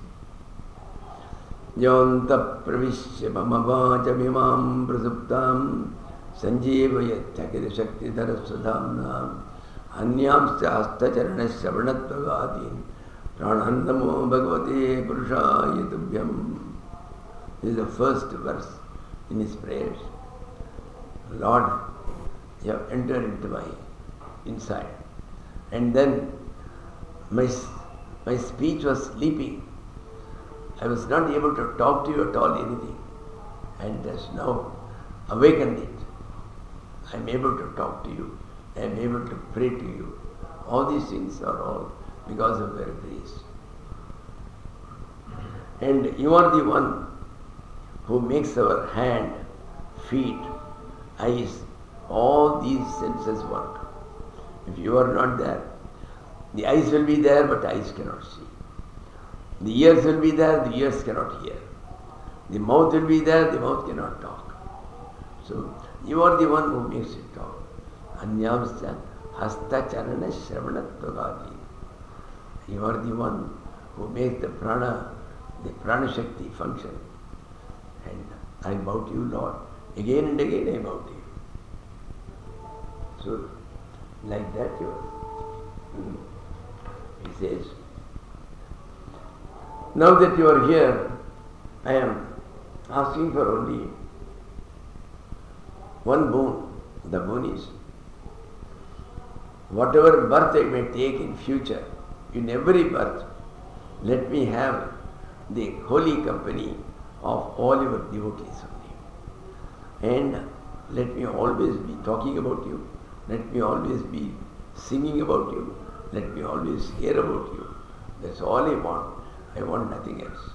Yonta pravishya mama vacha vimam prasuptam sanjevaya chakira shakti dharasudhamnam anyam sthasta charana shabanatvagatin pranandamo bhagavate purushaya tubhyam. This is the first verse in his prayers. Lord, you have entered into my inside. And then my, my speech was sleeping. I was not able to talk to you at all anything. And has now awakened it. I am able to talk to you. I am able to pray to you. All these things are all because of your grace. And you are the one who makes our hand, feet, eyes, all these senses work. If you are not there, the eyes will be there, but eyes cannot see. The ears will be there, the ears cannot hear. The mouth will be there, the mouth cannot talk. So, you are the one who makes it talk. Anyamsya hasta charana shravanattvagadi. You are the one who makes the prana, the prana shakti function. And I bow to you, Lord. Again and again I bow to you. So, like that you are. He says, now that you are here, I am asking for only one boon. The boon is, whatever birth I may take in future, in every birth, let me have the holy company of all your devotees only. And let me always be talking about you. Let me always be singing about you. Let me always hear about you. That's all I want. I want nothing else.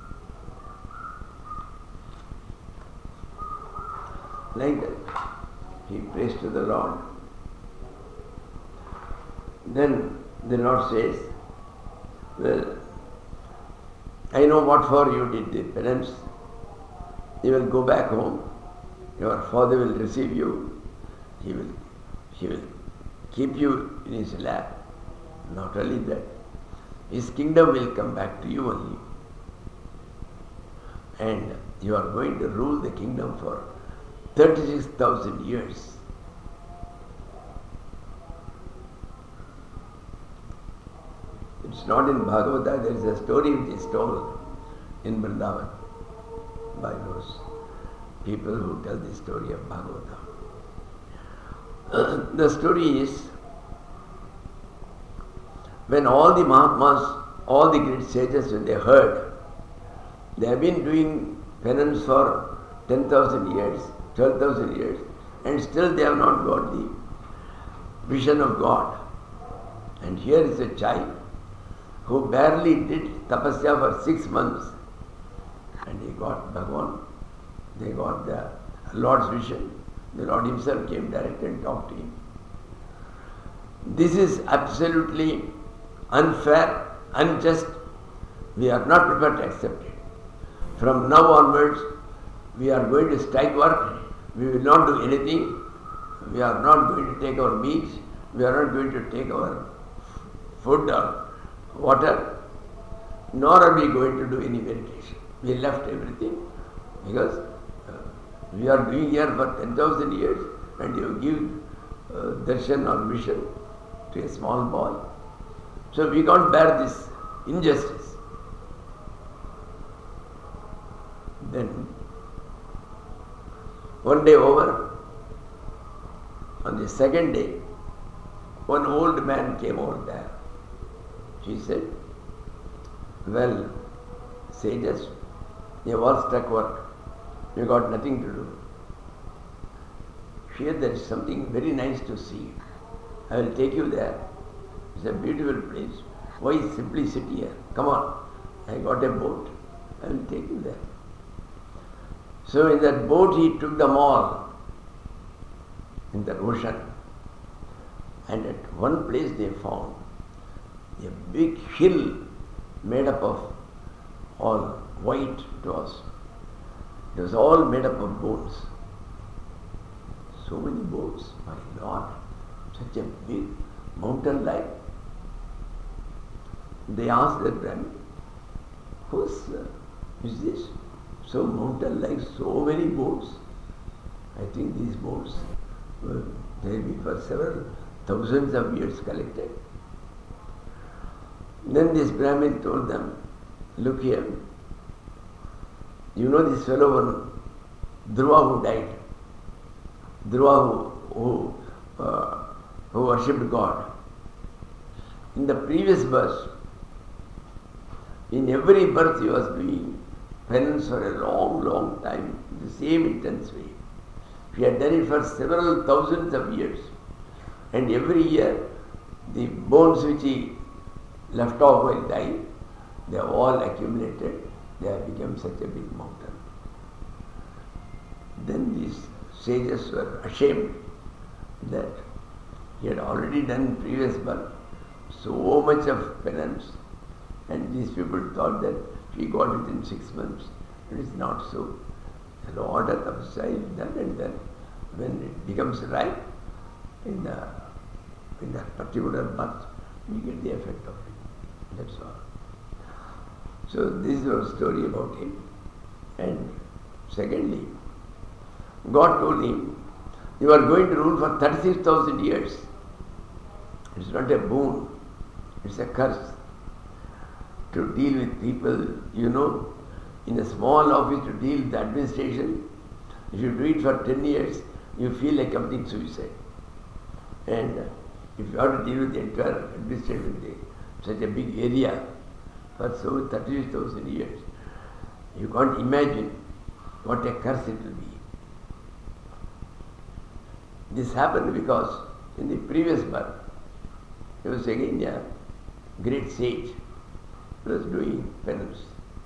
Like that, he prays to the Lord. Then the Lord says, well, I know what for you did the penance. You will go back home. Your father will receive you. He will, he will keep you in his lap. Not only that, his kingdom will come back to you only. And you are going to rule the kingdom for thirty-six thousand years. It's not in Bhagavata, there is a story which is told in Vrindavan by those people who tell the story of Bhagavata. The story is, when all the Mahatmas, all the great sages, when they heard, they have been doing penance for ten thousand years, twelve thousand years, and still they have not got the vision of God. And here is a child who barely did tapasya for six months, and he got Bhagavan, they got the Lord's vision. The Lord himself came direct and talked to him. This is absolutely unfair, unjust. We are not prepared to accept it. From now onwards, we are going to strike work. We will not do anything. We are not going to take our meat. We are not going to take our food or water. Nor are we going to do any meditation. We left everything because uh, we are doing here for ten thousand years, and you give uh, darshan or vision to a small boy. So we can't bear this injustice. Then, one day over, on the second day, one old man came over there. She said, well, sages, you have all struck work. You got nothing to do. Here there is something very nice to see. I will take you there. It's a beautiful place. Why simply sit here? Come on. I got a boat. I will take you there. So in that boat he took them all in the ocean. And at one place they found a big hill made up of all white it was. It was all made up of bones. So many bones, my Lord, such a big mountain like. They asked the Brahmin, whose uh, is this? So mountain like, so many bones. I think these bones were there be for several thousands of years collected. Then this Brahmin told them, look here, you know this fellow one, Dhruva who died, Dhruva who, who, uh, who worshipped God. In the previous birth, in every birth he was doing penance for a long, long time, the same intense way. He had done it for several thousands of years. And every year the bones which he left off while dying, they have all accumulated, they have become such a big mountain. Then these sages were ashamed that he had already done in previous birth so much of penance, and these people thought that he got it in six months. It is not so. The order of size done, and then when it becomes ripe in the in that particular birth, we get the effect of it. That's all. So this is a story about him. And secondly, God told him, you are going to rule for thirty-six thousand years. It's not a boon, it's a curse. To deal with people, you know, in a small office to deal with the administration, if you do it for ten years, you feel like committing suicide. And if you have to deal with the entire administration, such a big area, for so thirty-six thousand years, you can't imagine what a curse it will be. This happened because in the previous birth, he was again a great sage. He was doing penance.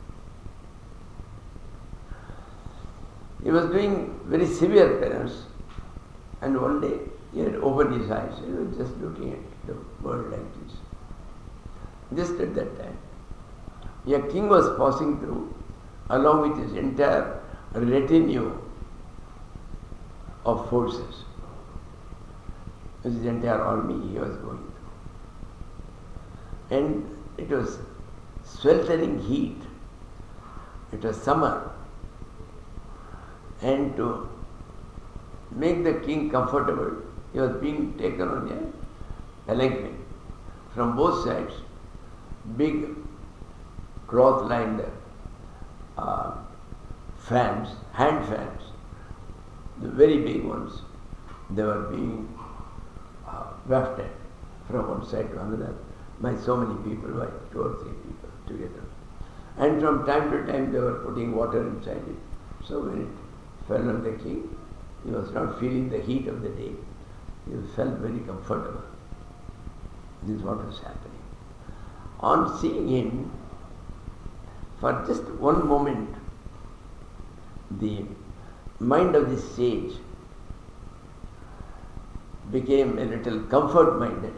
He was doing very severe penance, and one day he had opened his eyes. He was just looking at the world like this. Just at that time, a king was passing through along with his entire retinue of forces. His entire army he was going through. And it was sweltering heat. It was summer. And to make the king comfortable, he was being taken on a palanquin. From both sides, big cloth-lined uh, fans, hand fans, the very big ones, they were being uh, wafted from one side to another by so many people, by two or three people together. And from time to time they were putting water inside it. So when it fell on the king, he was not feeling the heat of the day. He felt very comfortable. This is what was happening. On seeing him, for just one moment, the mind of this sage became a little comfort-minded.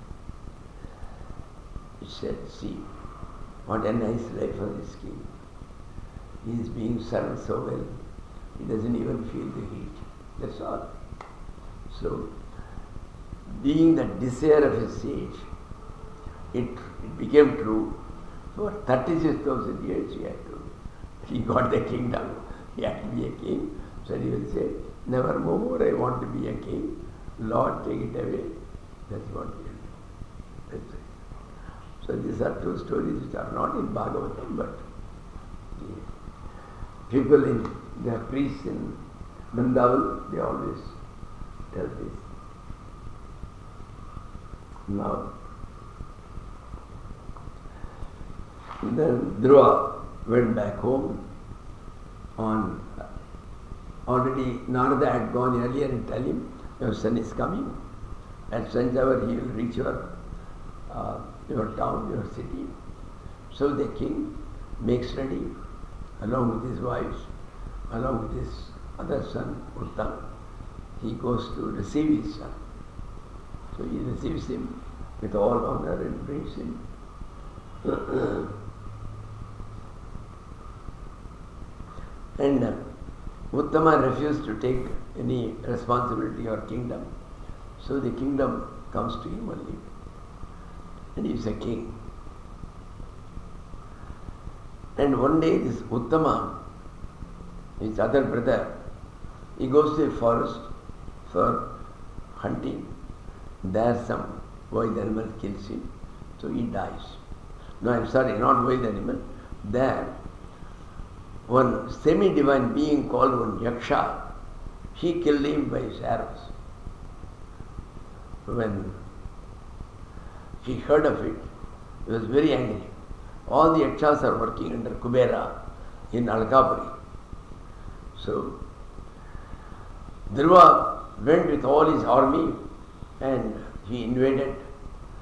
He said, see, what a nice life for this king. He is being served so well, he doesn't even feel the heat. That's all. So, being the desire of a sage, it, it became true. For thirty-six thousand years he had to, he got the kingdom. He had to be a king. So he will say, never more I want to be a king. Lord, take it away. That's what he will do. That's it. So these are two stories which are not in Bhagavatam, but the people in, the priests in Vrindavan, they always tell this. Now, then Dhruva went back home. On already Narada had gone earlier and tell him, your son is coming. At such hour he will reach your, uh, your town, your city. So the king makes ready, along with his wives, along with his other son, Uttam. He goes to receive his son. So he receives him with all honor and brings him. And uh, Uttama refused to take any responsibility or kingdom. So the kingdom comes to him only. And he is a king. And one day this Uttama, his other brother, he goes to a forest for hunting. There some wild animal kills him. So he dies. No, I'm sorry, not wild animal. There, one semi-divine being called one Yaksha, he killed him by his arrows. When he heard of it, he was very angry. All the Yakshas are working under Kubera in Alakapuri. So, Dhruva went with all his army and he invaded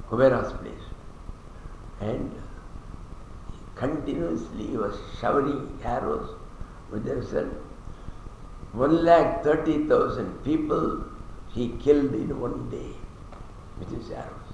Kubera's place. And continuously he was showering arrows with himself. One lakh thirty thousand people he killed in one day with his arrows.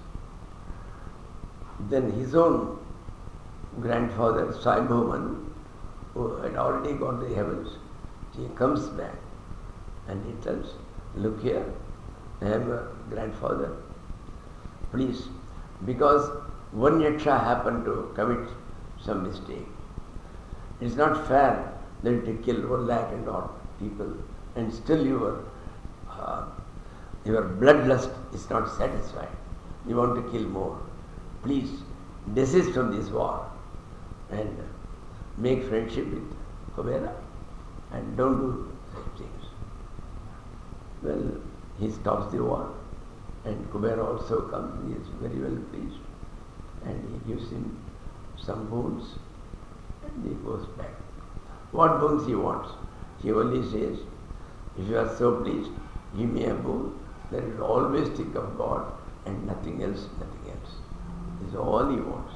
Then his own grandfather, Sai Bhuman, who had already gone to the heavens, he comes back and he tells, look here, I am a grandfather. Please, because one yaksha happened to commit some mistake. It's not fair that to kill one lakh and odd people and still your, uh, your bloodlust is not satisfied. You want to kill more. Please desist from this war and make friendship with Kubera and don't do such things. Well, he stops the war and Kubera also comes. He is very well pleased and he gives him some boons and he goes back. What boons he wants? He only says, if you are so pleased, give me a boon. Then you will always think of God and nothing else, nothing else. This is all he wants.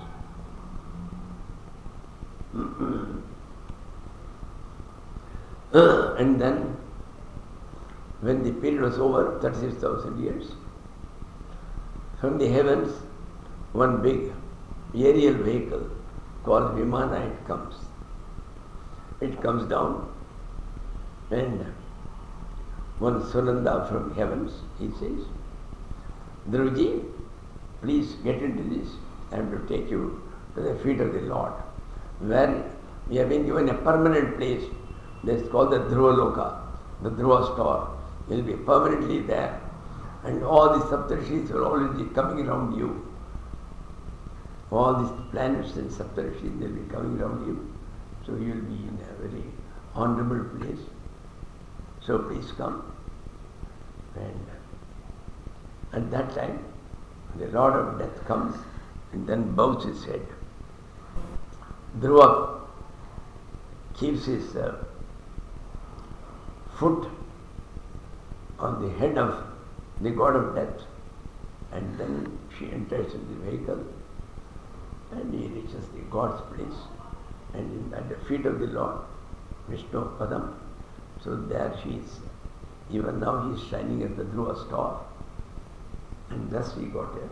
uh, and then, when the period was over, thirty-six thousand years, from the heavens, one big aerial vehicle called Vimana, it comes. It comes down and one Sunanda from heavens, he says, Dhruvaji, please get into this. I am to take you to the feet of the Lord, where we have been given a permanent place. This is called the Dhruva Loka, the Dhruva store. You will be permanently there. And all the Saptarshis are already coming around you. All these planets and Saptarshis, they will be coming around you. So you will be in a very honorable place. So please come. And at that time, the Lord of Death comes and then bows his head. Dhruva keeps his uh, foot on the head of the god of death, and then she enters in the vehicle and he reaches the God's place, and in, at the feet of the Lord, Vishnu Padam. So there she is. Even now he is shining as the Dhruva star, and thus he got a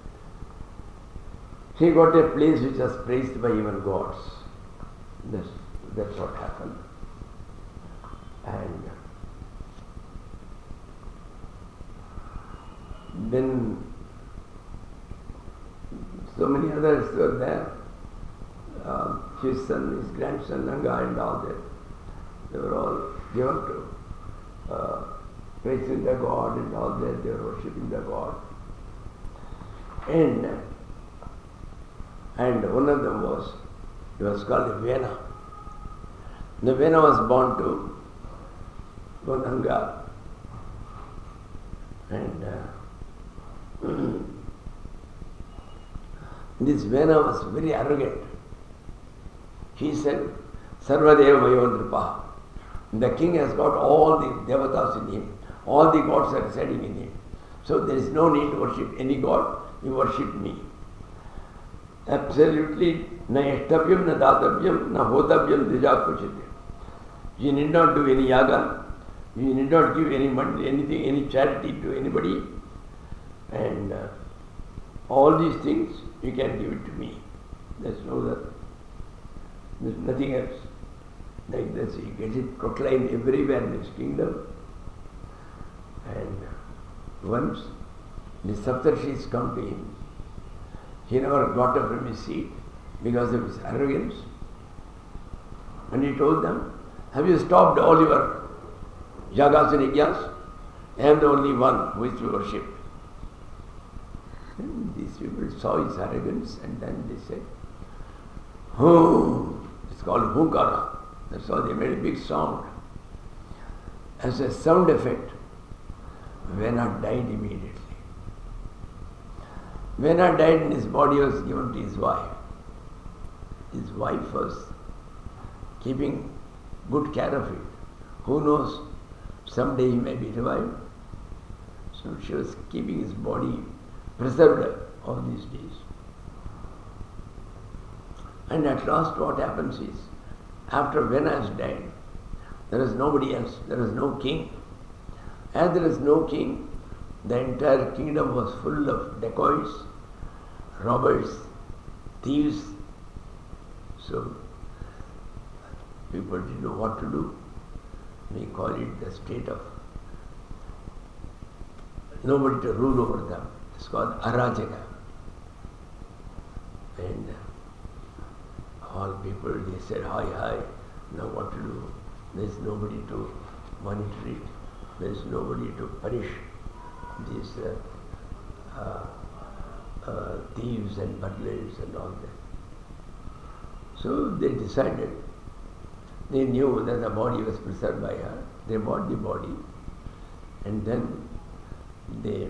he got a place which was praised by even gods. That's, that's what happened. And then so many others were there. Uh, his son, his grandson, Nanga and all that. They were all given to uh, praising the God and all that. They were worshipping the God. And, and one of them was, he was called Vena. The Vena was born to Nanga. And uh, this Vena was very arrogant. He said, Sarvadeva Mayondripa. The king has got all the devatas in him. All the gods are residing in him. So there is no need to worship any god. You worship me. Absolutely, na yashtavyam, na datavyam, na hotavyam dija kuchite. You need not do any yaga. You need not give any money, anything, any charity to anybody. And uh, all these things, you can give it to me. There's no other. There's nothing else. Like this, he gets it proclaimed everywhere in his kingdom. And once the Saptarshis come to him, he never got up from his seat because of his arrogance. And he told them, have you stopped all your yagas and yajnas? I am the only one who is to worship. And these people saw his arrogance and then they said, oh, it's called Hunkara. That's why they made a big sound. As a sound effect, Vena died immediately. Vena died and his body was given to his wife. His wife was keeping good care of it. Who knows, someday he may be revived. So she was keeping his body preserved all these days. And at last what happens is, after Venus died, there is nobody else, there is no king. As there is no king, the entire kingdom was full of dacoits, robbers, thieves. So people didn't know what to do. We call it the state of nobody to rule over them. It's called Arajaka. And all people, they said, hi, hi, now what to do? There is nobody to monitor it. There is nobody to punish these uh, uh, uh, thieves and burglars and all that. So they decided, they knew that the body was preserved by her. They bought the body and then they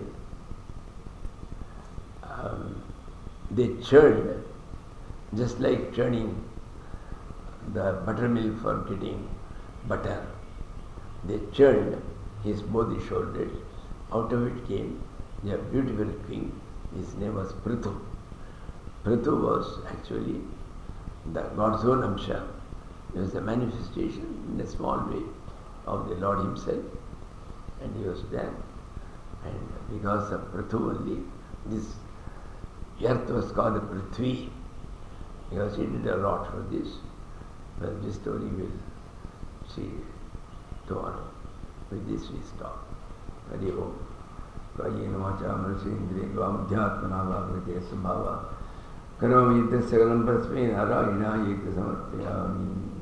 um, they churned, just like churning the buttermilk for getting butter. They churned his both his shoulders. Out of it came a beautiful king. His name was Prithu. Prithu was actually the God's own Amsha. He was a manifestation in a small way of the Lord himself, and he was there. And because of Prithu only, this earth was called Prithvi, because he did a lot for this. But this story we'll see tomorrow. With this we stop. Hari Om. Kayena vacha manasendriya vamdhyatmana vavrite sambhava karomi yidya sagalam prasme narayana yidya samarpayami.